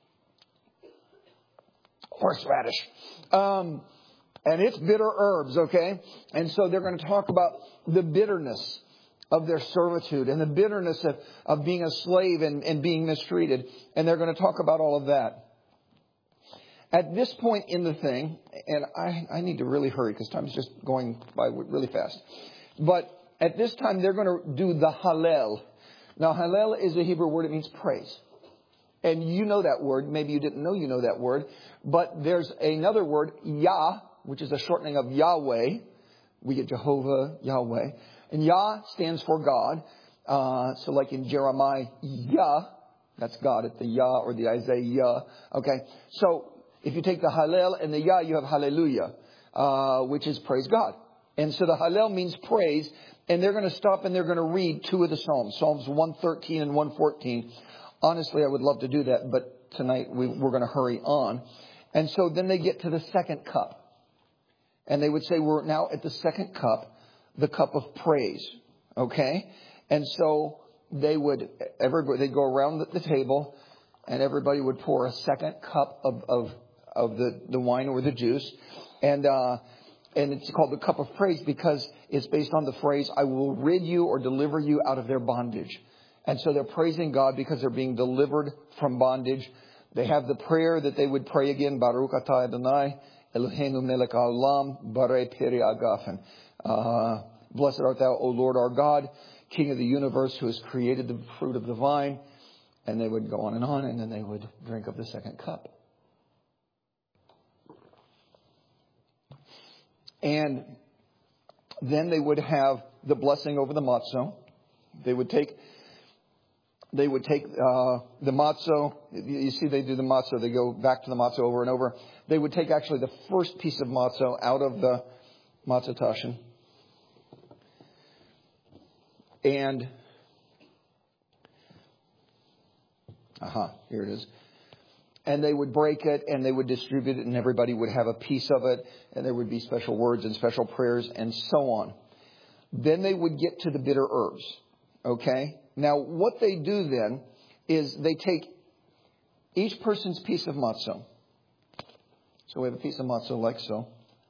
horseradish. Um, and it's bitter herbs, okay? And so they're going to talk about the bitterness of their servitude and the bitterness of, of being a slave and, and being mistreated. And they're going to talk about all of that. At this point in the thing, and I, I need to really hurry because time's just going by really fast. But at this time, they're going to do the Hallel. Now, Hallel is a Hebrew word. It means praise. And you know that word. Maybe you didn't know you know that word. But there's another word, Yah, which is a shortening of Yahweh. We get Jehovah, Yahweh. And Yah stands for God. Uh, so like in Jeremiah, Yah, that's God at the Yah, or the Isaiah. Okay. So if you take the Hallel and the Yah, you have Hallelujah, uh, which is praise God. And so the Hallel means praise. And they're going to stop and they're going to read two of the Psalms, Psalms one thirteen and one fourteen. Honestly, I would love to do that, but tonight we, we're going to hurry on. And so then they get to the second cup. And they would say, we're now at the second cup, the cup of praise. Okay? And so they would, everybody, they'd go around the table and everybody would pour a second cup of, of, of the, the wine or the juice. And, uh, And it's called the cup of praise because it's based on the phrase, I will rid you or deliver you out of their bondage. And so they're praising God because they're being delivered from bondage. They have the prayer that they would pray again, Baruch atah Adonai, Eloheinu melech haolam, barei peri agafen. Uh, Blessed art thou, O Lord our God, King of the universe, who has created the fruit of the vine. And they would go on and on, and then they would drink of the second cup. And then they would have the blessing over the matzo. They would take, they would take uh, the matzo. You see, they do the matzo. They go back to the matzo over and over. They would take actually the first piece of matzo out of the matzah tashin. And, aha, here it is. And they would break it and they would distribute it and everybody would have a piece of it. And there would be special words and special prayers and so on. Then they would get to the bitter herbs. Okay. Now what they do then is they take each person's piece of matzo. So we have a piece of matzo like so.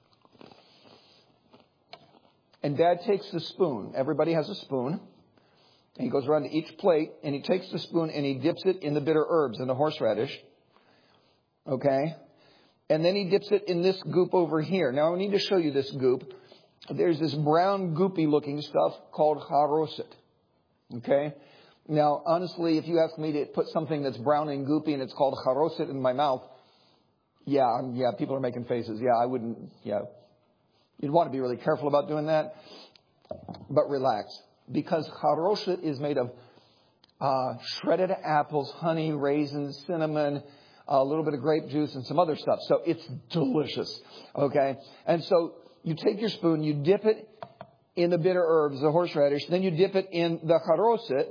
And Dad takes the spoon. Everybody has a spoon. And he goes around to each plate and he takes the spoon and he dips it in the bitter herbs and the horseradish. Okay. And then he dips it in this goop over here. Now I need to show you this goop. There's this brown goopy looking stuff called charoset. Okay. Now, honestly, if you ask me to put something that's brown and goopy and it's called charoset in my mouth, yeah, yeah, people are making faces. Yeah, I wouldn't, yeah. You'd want to be really careful about doing that. But relax. Because charoset is made of uh, shredded apples, honey, raisins, cinnamon, a little bit of grape juice and some other stuff. So it's delicious. Okay. And so you take your spoon, you dip it in the bitter herbs, the horseradish, then you dip it in the charoset.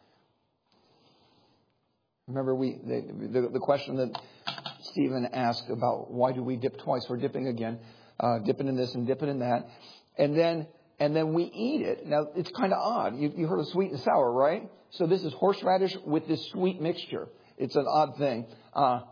Remember we, the, the, the question that Stephen asked about why do we dip twice? We're dipping again, uh, dipping in this and dipping in that. And then, and then we eat it. Now it's kind of odd. You, you heard of sweet and sour, right? So this is horseradish with this sweet mixture. It's an odd thing. Uh,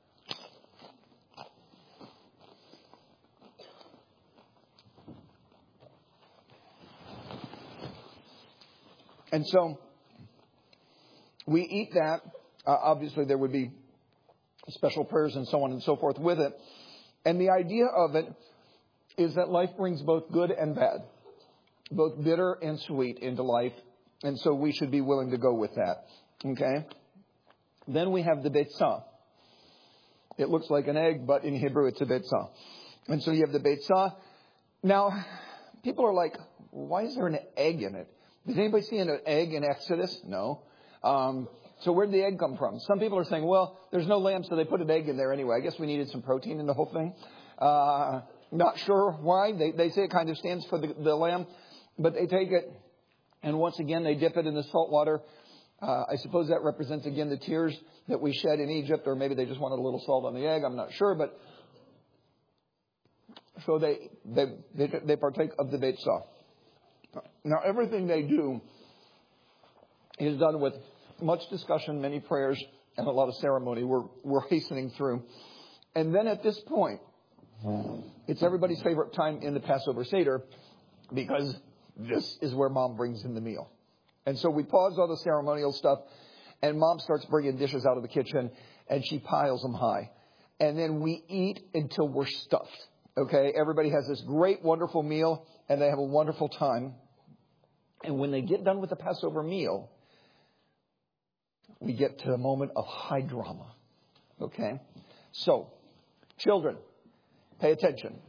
and so we eat that. Uh, obviously, there would be special prayers and so on and so forth with it. And the idea of it is that life brings both good and bad, both bitter and sweet into life. And so we should be willing to go with that. Okay? Then we have the betzah. It looks like an egg, but in Hebrew it's a betzah. And so you have the betzah. Now, people are like, why is there an egg in it? Did anybody see an egg in Exodus? No. Um, so where did the egg come from? Some people are saying, well, there's no lamb, so they put an egg in there anyway. I guess we needed some protein in the whole thing. Uh, not sure why. They, they say it kind of stands for the, the lamb. But they take it, and once again, they dip it in the salt water. Uh, I suppose that represents, again, the tears that we shed in Egypt, or maybe they just wanted a little salt on the egg. I'm not sure, but so they they they, they partake of the betzah. Now, everything they do is done with much discussion, many prayers, and a lot of ceremony. We're we're hastening through. And then at this point, it's everybody's favorite time in the Passover Seder because this is where Mom brings in the meal. And so we pause all the ceremonial stuff, and Mom starts bringing dishes out of the kitchen, and she piles them high. And then we eat until we're stuffed. Okay? Everybody has this great, wonderful meal, and they have a wonderful time. And when they get done with the Passover meal, we get to a moment of high drama. Okay? So, children, pay attention.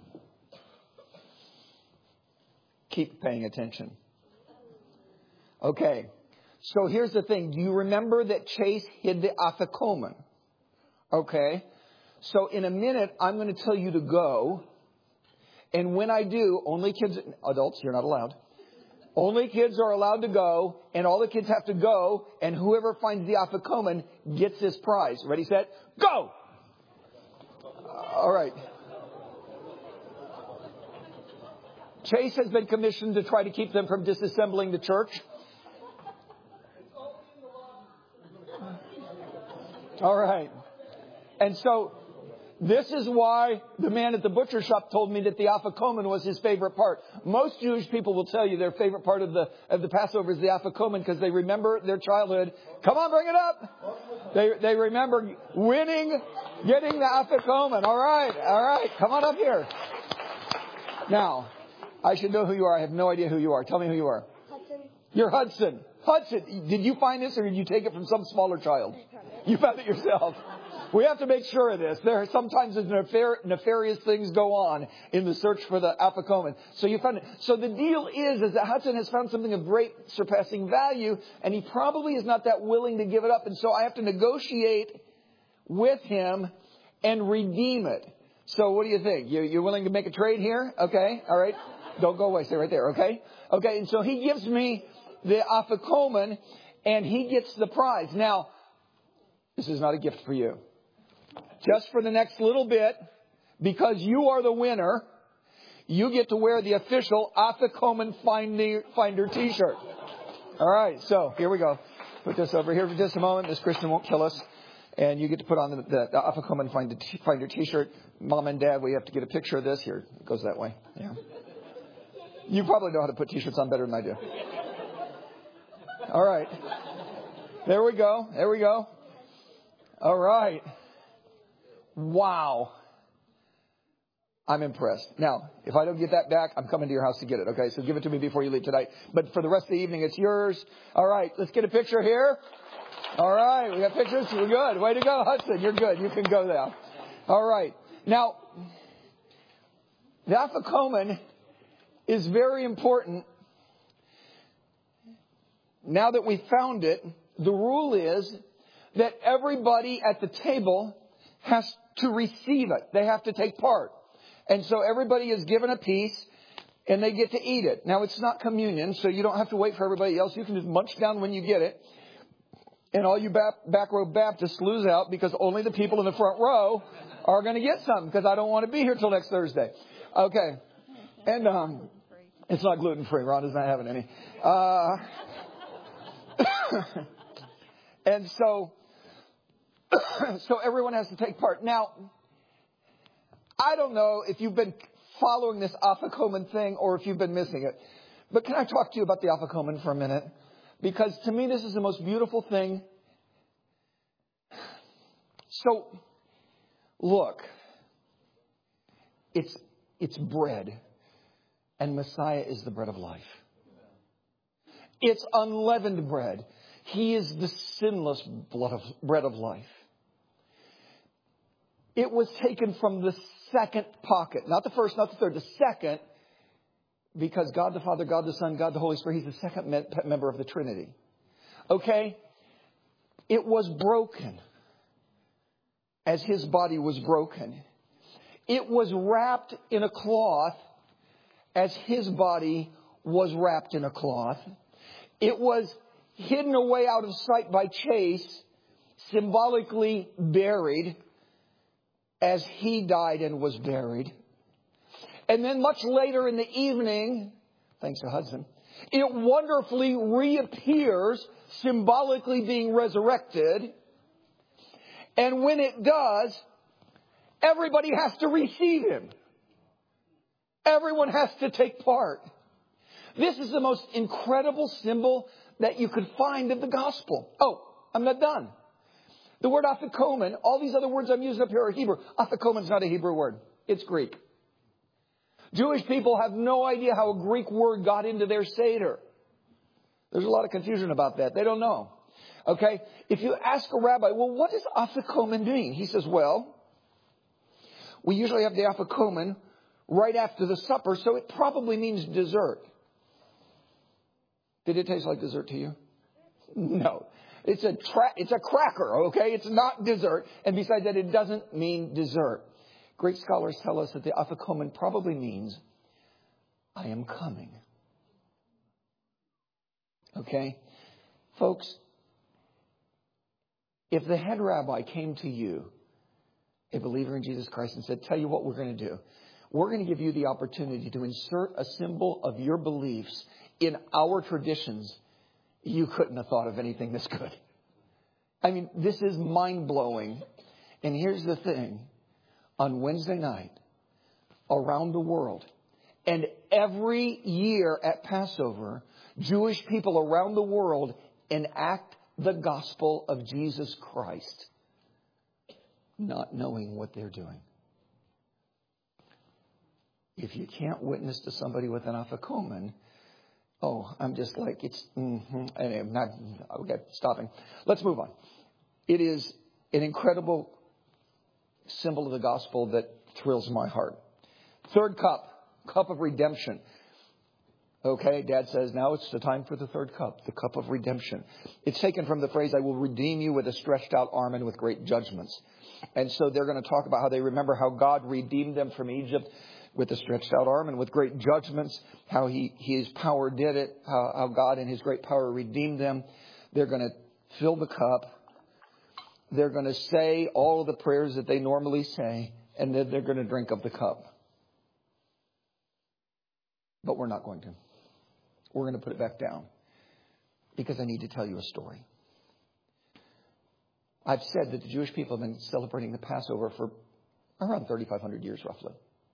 Keep paying attention. Okay. So here's the thing. Do you remember that Chase hid the afikomen? Okay. So in a minute, I'm going to tell you to go. And when I do, only kids, adults, you're not allowed. Only kids are allowed to go, and all the kids have to go, and whoever finds the afikomen gets this prize. Ready, set, go! All right. Chase has been commissioned to try to keep them from disassembling the church. All right. And so this is why the man at the butcher shop told me that the afikomen was his favorite part. Most Jewish people will tell you their favorite part of the of the Passover is the afikomen because they remember their childhood. Come on, bring it up. They they remember winning, getting the afikomen. All right, all right. Come on up here. Now, I should know who you are. I have no idea who you are. Tell me who you are. Hudson. You're Hudson. Hudson, did you find this or did you take it from some smaller child? You found it yourself. We have to make sure of this. There are sometimes nefar- nefarious things go on in the search for the afikomen. So you found it. So the deal is, is that Hudson has found something of great surpassing value, and he probably is not that willing to give it up. And so I have to negotiate with him and redeem it. So what do you think? You, you're willing to make a trade here? Okay. All right. Don't go away. Stay right there. Okay. Okay. And so he gives me the afikomen, and he gets the prize. Now, this is not a gift for you. Just for the next little bit, because you are the winner, you get to wear the official afikomen finder, finder t-shirt. All right, so here we go. Put this over here for just a moment. This Christian won't kill us. And you get to put on the, the, the afikomen finder, finder t-shirt. Mom and Dad, we have to get a picture of this. Here, it goes that way. Yeah. You probably know how to put t-shirts on better than I do. All right. There we go. There we go. All right. Wow. I'm impressed. Now, if I don't get that back, I'm coming to your house to get it. Okay, so give it to me before you leave tonight. But for the rest of the evening, it's yours. All right, let's get a picture here. All right, we got pictures. We're good. Way to go, Hudson. You're good. You can go now. All right. Now, the afikomen is very important. Now that we found it, the rule is that everybody at the table has to receive it. They have to take part. And so everybody is given a piece and they get to eat it. Now, it's not communion, so you don't have to wait for everybody else. You can just munch down when you get it. And all you back, back row Baptists lose out because only the people in the front row are going to get something because I don't want to be here till next Thursday. Okay. And um, it's not gluten-free. Rhonda's not having any. Uh, and so... So everyone has to take part. Now, I don't know if you've been following this afikomen thing or if you've been missing it. But can I talk to you about the afikomen for a minute? Because to me, this is the most beautiful thing. So, look. It's, it's bread. And Messiah is the bread of life. It's unleavened bread. He is the sinless blood of, bread of life. It was taken from the second pocket. Not the first, not the third. The second. Because God the Father, God the Son, God the Holy Spirit. He's the second me- member of the Trinity. Okay? It was broken. As His body was broken. It was wrapped in a cloth. As His body was wrapped in a cloth. It was hidden away out of sight by Chase, symbolically buried as He died and was buried. And then much later in the evening, thanks to Hudson, it wonderfully reappears, symbolically being resurrected. And when it does, everybody has to receive Him. Everyone has to take part. This is the most incredible symbol that you could find of the gospel. Oh, I'm not done. The word afikomen, all these other words I'm using up here are Hebrew. Afikomen is not a Hebrew word. It's Greek. Jewish people have no idea how a Greek word got into their Seder. There's a lot of confusion about that. They don't know. Okay? If you ask a rabbi, well, what does afikomen mean? He says, well, we usually have the afikomen right after the supper, so it probably means dessert. Did it taste like dessert to you? No. It's a tra- it's a cracker, okay? It's not dessert. And besides that, it doesn't mean dessert. Great scholars tell us that the afikomen probably means, I am coming. Okay? Folks, if the head rabbi came to you, a believer in Jesus Christ, and said, tell you what we're going to do. We're going to give you the opportunity to insert a symbol of your beliefs in our traditions. You couldn't have thought of anything this good. I mean, this is mind-blowing. And here's the thing. On Wednesday night, around the world, and every year at Passover, Jewish people around the world enact the gospel of Jesus Christ, not knowing what they're doing. If you can't witness to somebody with an afikomen, oh, I'm just like, it's, mm-hmm, and I'm not, okay, stopping. Let's move on. It is an incredible symbol of the gospel that thrills my heart. Third cup, cup of redemption. Okay, Dad says, now it's the time for the third cup, the cup of redemption. It's taken from the phrase, I will redeem you with a stretched out arm and with great judgments. And so they're going to talk about how they remember how God redeemed them from Egypt with a stretched out arm and with great judgments, how he, his power did it, how, how God in his great power redeemed them. They're going to fill the cup. They're going to say all of the prayers that they normally say, and then they're going to drink of the cup. But we're not going to. We're going to put it back down because I need to tell you a story. I've said that the Jewish people have been celebrating the Passover for around thirty-five hundred years, roughly.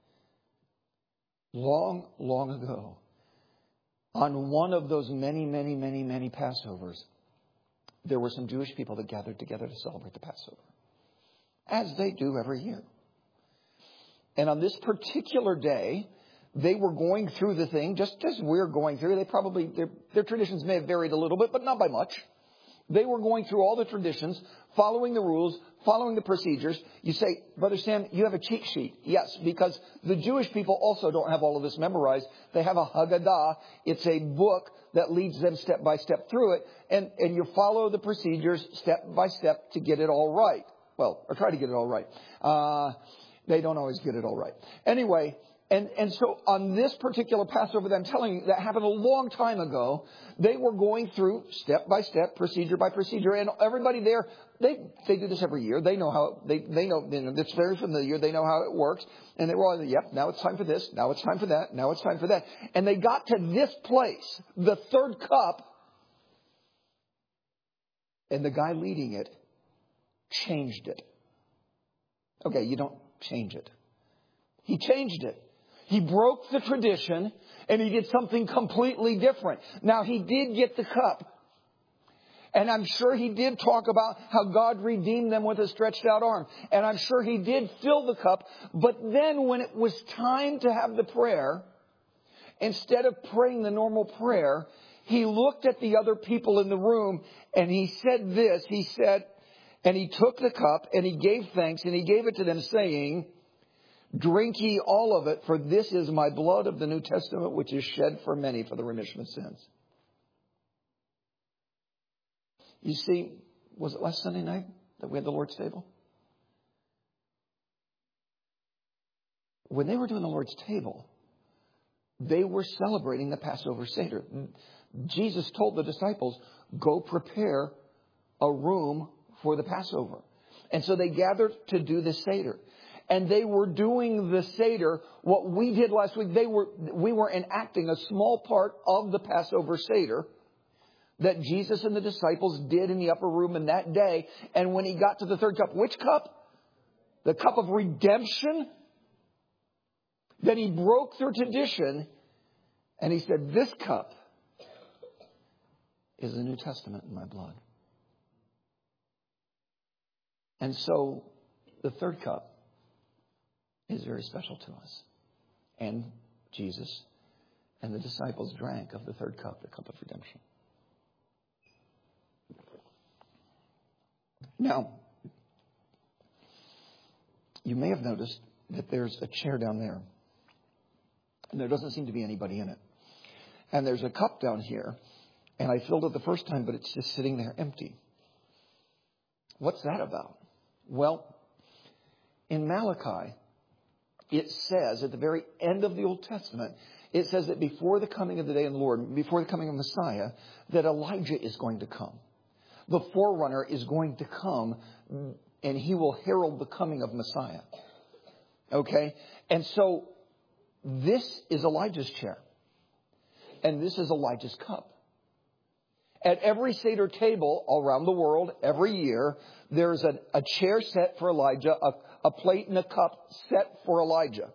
Long, long ago, on one of those many, many, many, many Passovers, there were some Jewish people that gathered together to celebrate the Passover, as they do every year. And on this particular day, they were going through the thing, just as we're going through. They probably, their, their traditions may have varied a little bit, but not by much. They were going through all the traditions, following the rules, following the procedures. You say, Brother Sam, you have a cheat sheet. Yes, because the Jewish people also don't have all of this memorized. They have a Haggadah. It's a book that leads them step by step through it. And, and you follow the procedures step by step to get it all right. Well, or try to get it all right. Uh, they don't always get it all right. Anyway, And, and so on this particular Passover that I'm telling you, that happened a long time ago, they were going through step by step, procedure by procedure. And everybody there, they, they do this every year. They know how, they, they know, you know, it's very familiar. They know how it works. And they were all, yep, now it's time for this. Now it's time for that. Now it's time for that. And they got to this place, the third cup. And the guy leading it changed it. Okay, you don't change it. He changed it. He broke the tradition and he did something completely different. Now, he did get the cup. And I'm sure he did talk about how God redeemed them with a stretched out arm. And I'm sure he did fill the cup. But then when it was time to have the prayer, instead of praying the normal prayer, he looked at the other people in the room and he said this. He said, and he took the cup and he gave thanks and he gave it to them saying, drink ye all of it, for this is my blood of the New Testament, which is shed for many for the remission of sins. You see, was it last Sunday night that we had the Lord's table? When they were doing the Lord's table, they were celebrating the Passover Seder. Jesus told the disciples, go prepare a room for the Passover. And so they gathered to do the Seder. And they were doing the Seder, what we did last week. They were, we were enacting a small part of the Passover Seder that Jesus and the disciples did in the upper room in that day. And when he got to the third cup, which cup? The cup of redemption. Then he broke their tradition and he said, this cup is the New Testament in my blood. And so the third cup is very special to us. And Jesus and the disciples drank of the third cup, the cup of redemption. Now, you may have noticed that there's a chair down there. And there doesn't seem to be anybody in it. And there's a cup down here. And I filled it the first time, but it's just sitting there empty. What's that about? Well, in Malachi, it says at the very end of the Old Testament, it says that before the coming of the day of the Lord, before the coming of Messiah, that Elijah is going to come. The forerunner is going to come, and he will herald the coming of Messiah. Okay? And so this is Elijah's chair. And this is Elijah's cup. At every Seder table around the world, every year, there's a, a chair set for Elijah, a, a plate and a cup set for Elijah.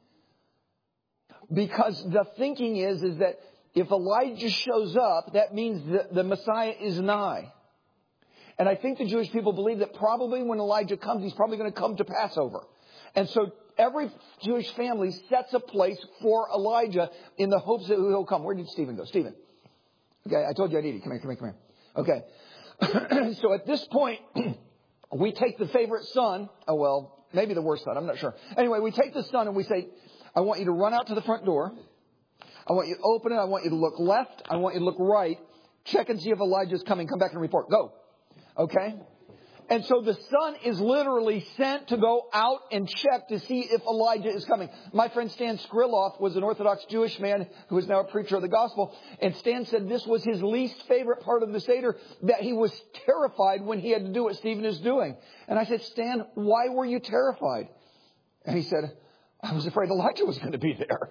Because the thinking is, is that if Elijah shows up, that means that the Messiah is nigh. And I think the Jewish people believe that probably when Elijah comes, he's probably going to come to Passover. And so every Jewish family sets a place for Elijah in the hopes that he'll come. Where did Stephen go? Stephen. Okay, I told you I'd eat it. Come here, come here, come here. Okay. So at this point, we take the favorite son. Oh, well, maybe the worst son. I'm not sure. Anyway, we take the son and we say, I want you to run out to the front door. I want you to open it. I want you to look left. I want you to look right. Check and see if Elijah's coming. Come back and report. Go. Okay. And so the son is literally sent to go out and check to see if Elijah is coming. My friend Stan Skriloff was an Orthodox Jewish man who is now a preacher of the gospel. And Stan said this was his least favorite part of the Seder, that he was terrified when he had to do what Stephen is doing. And I said, Stan, why were you terrified? And he said, I was afraid Elijah was going to be there.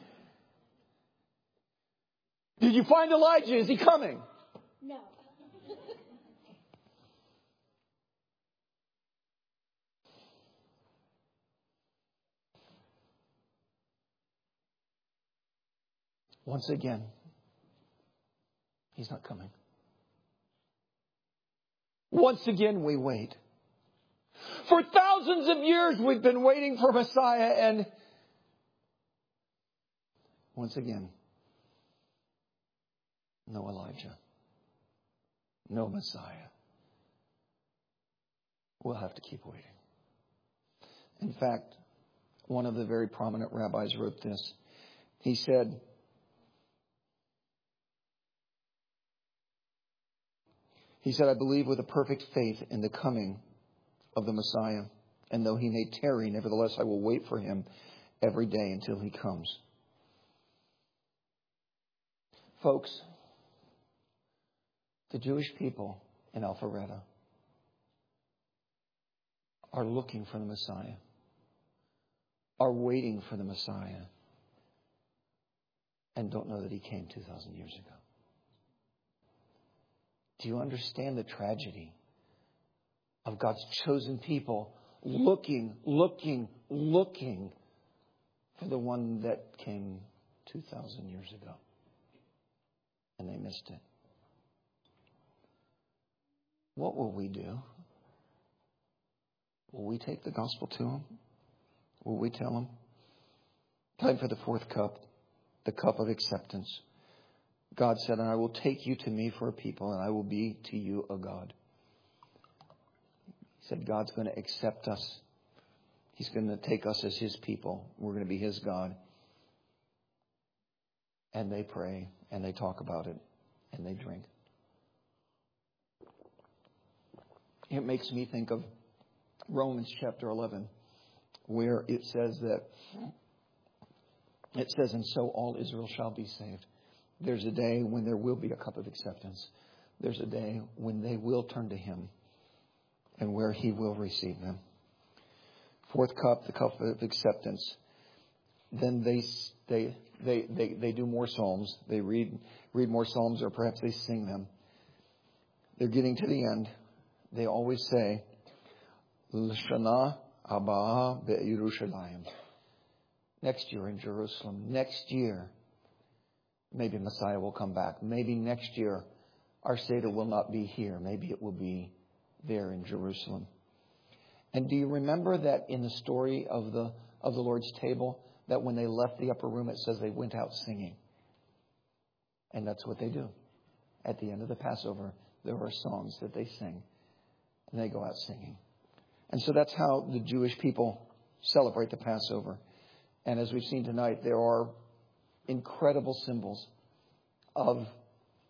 Did you find Elijah? Is he coming? No. Once again, he's not coming. Once again, we wait. For thousands of years, we've been waiting for Messiah, and once again, no Elijah, no Messiah. We'll have to keep waiting. In fact, one of the very prominent rabbis wrote this. He said, He said, I believe with a perfect faith in the coming of the Messiah. And though he may tarry, nevertheless, I will wait for him every day until he comes. Folks, the Jewish people in Alpharetta are looking for the Messiah, are waiting for the Messiah, and don't know that he came two thousand years ago. Do you understand the tragedy of God's chosen people looking, looking, looking for the one that came two thousand years ago? And they missed it. What will we do? Will we take the gospel to them? Will we tell them? Time for the fourth cup, the cup of acceptance. God said, and I will take you to me for a people, and I will be to you a God. He said, God's going to accept us. He's going to take us as his people. We're going to be his God. And they pray, and they talk about it, and they drink. It makes me think of Romans chapter eleven, where it says that, it says, and so all Israel shall be saved. There's a day when there will be a cup of acceptance. There's a day when they will turn to him and where he will receive them. Fourth cup, the cup of acceptance. Then they they they they, they do more psalms. They read read more psalms, or perhaps they sing them. They're getting to the end. They always say, L'shana haba be'Yerushalayim. Next year in Jerusalem. Next year, maybe Messiah will come back. Maybe next year our Seder will not be here. Maybe it will be there in Jerusalem. And do you remember that in the story of the of the Lord's table, that when they left the upper room, it says they went out singing? And that's what they do. At the end of the Passover, there are songs that they sing. And they go out singing. And so that's how the Jewish people celebrate the Passover. And as we've seen tonight, there are incredible symbols of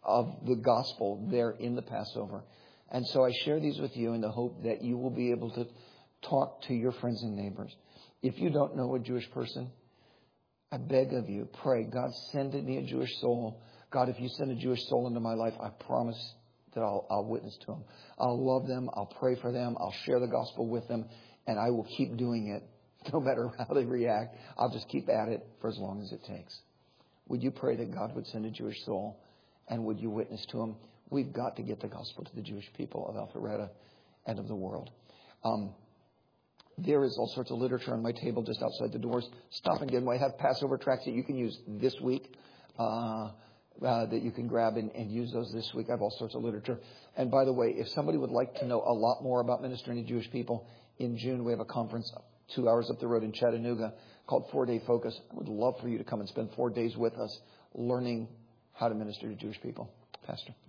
of the gospel there in the Passover. And so I share these with you in the hope that you will be able to talk to your friends and neighbors. If you don't know a Jewish person, I beg of you, pray, God, send me a Jewish soul. God, if you send a Jewish soul into my life, I promise that I'll, I'll witness to them. I'll love them. I'll pray for them. I'll share the gospel with them. And I will keep doing it no matter how they react. I'll just keep at it for as long as it takes. Would you pray that God would send a Jewish soul? And would you witness to them? We've got to get the gospel to the Jewish people of Alpharetta and of the world. Um, there is all sorts of literature on my table just outside the doors. Stop and get them. I have Passover tracts that you can use this week. Uh, Uh, that you can grab and, and use those this week. I have all sorts of literature. And by the way, if somebody would like to know a lot more about ministering to Jewish people, in June we have a conference two hours up the road in Chattanooga called Four Day Focus. I would love for you to come and spend four days with us learning how to minister to Jewish people. Pastor.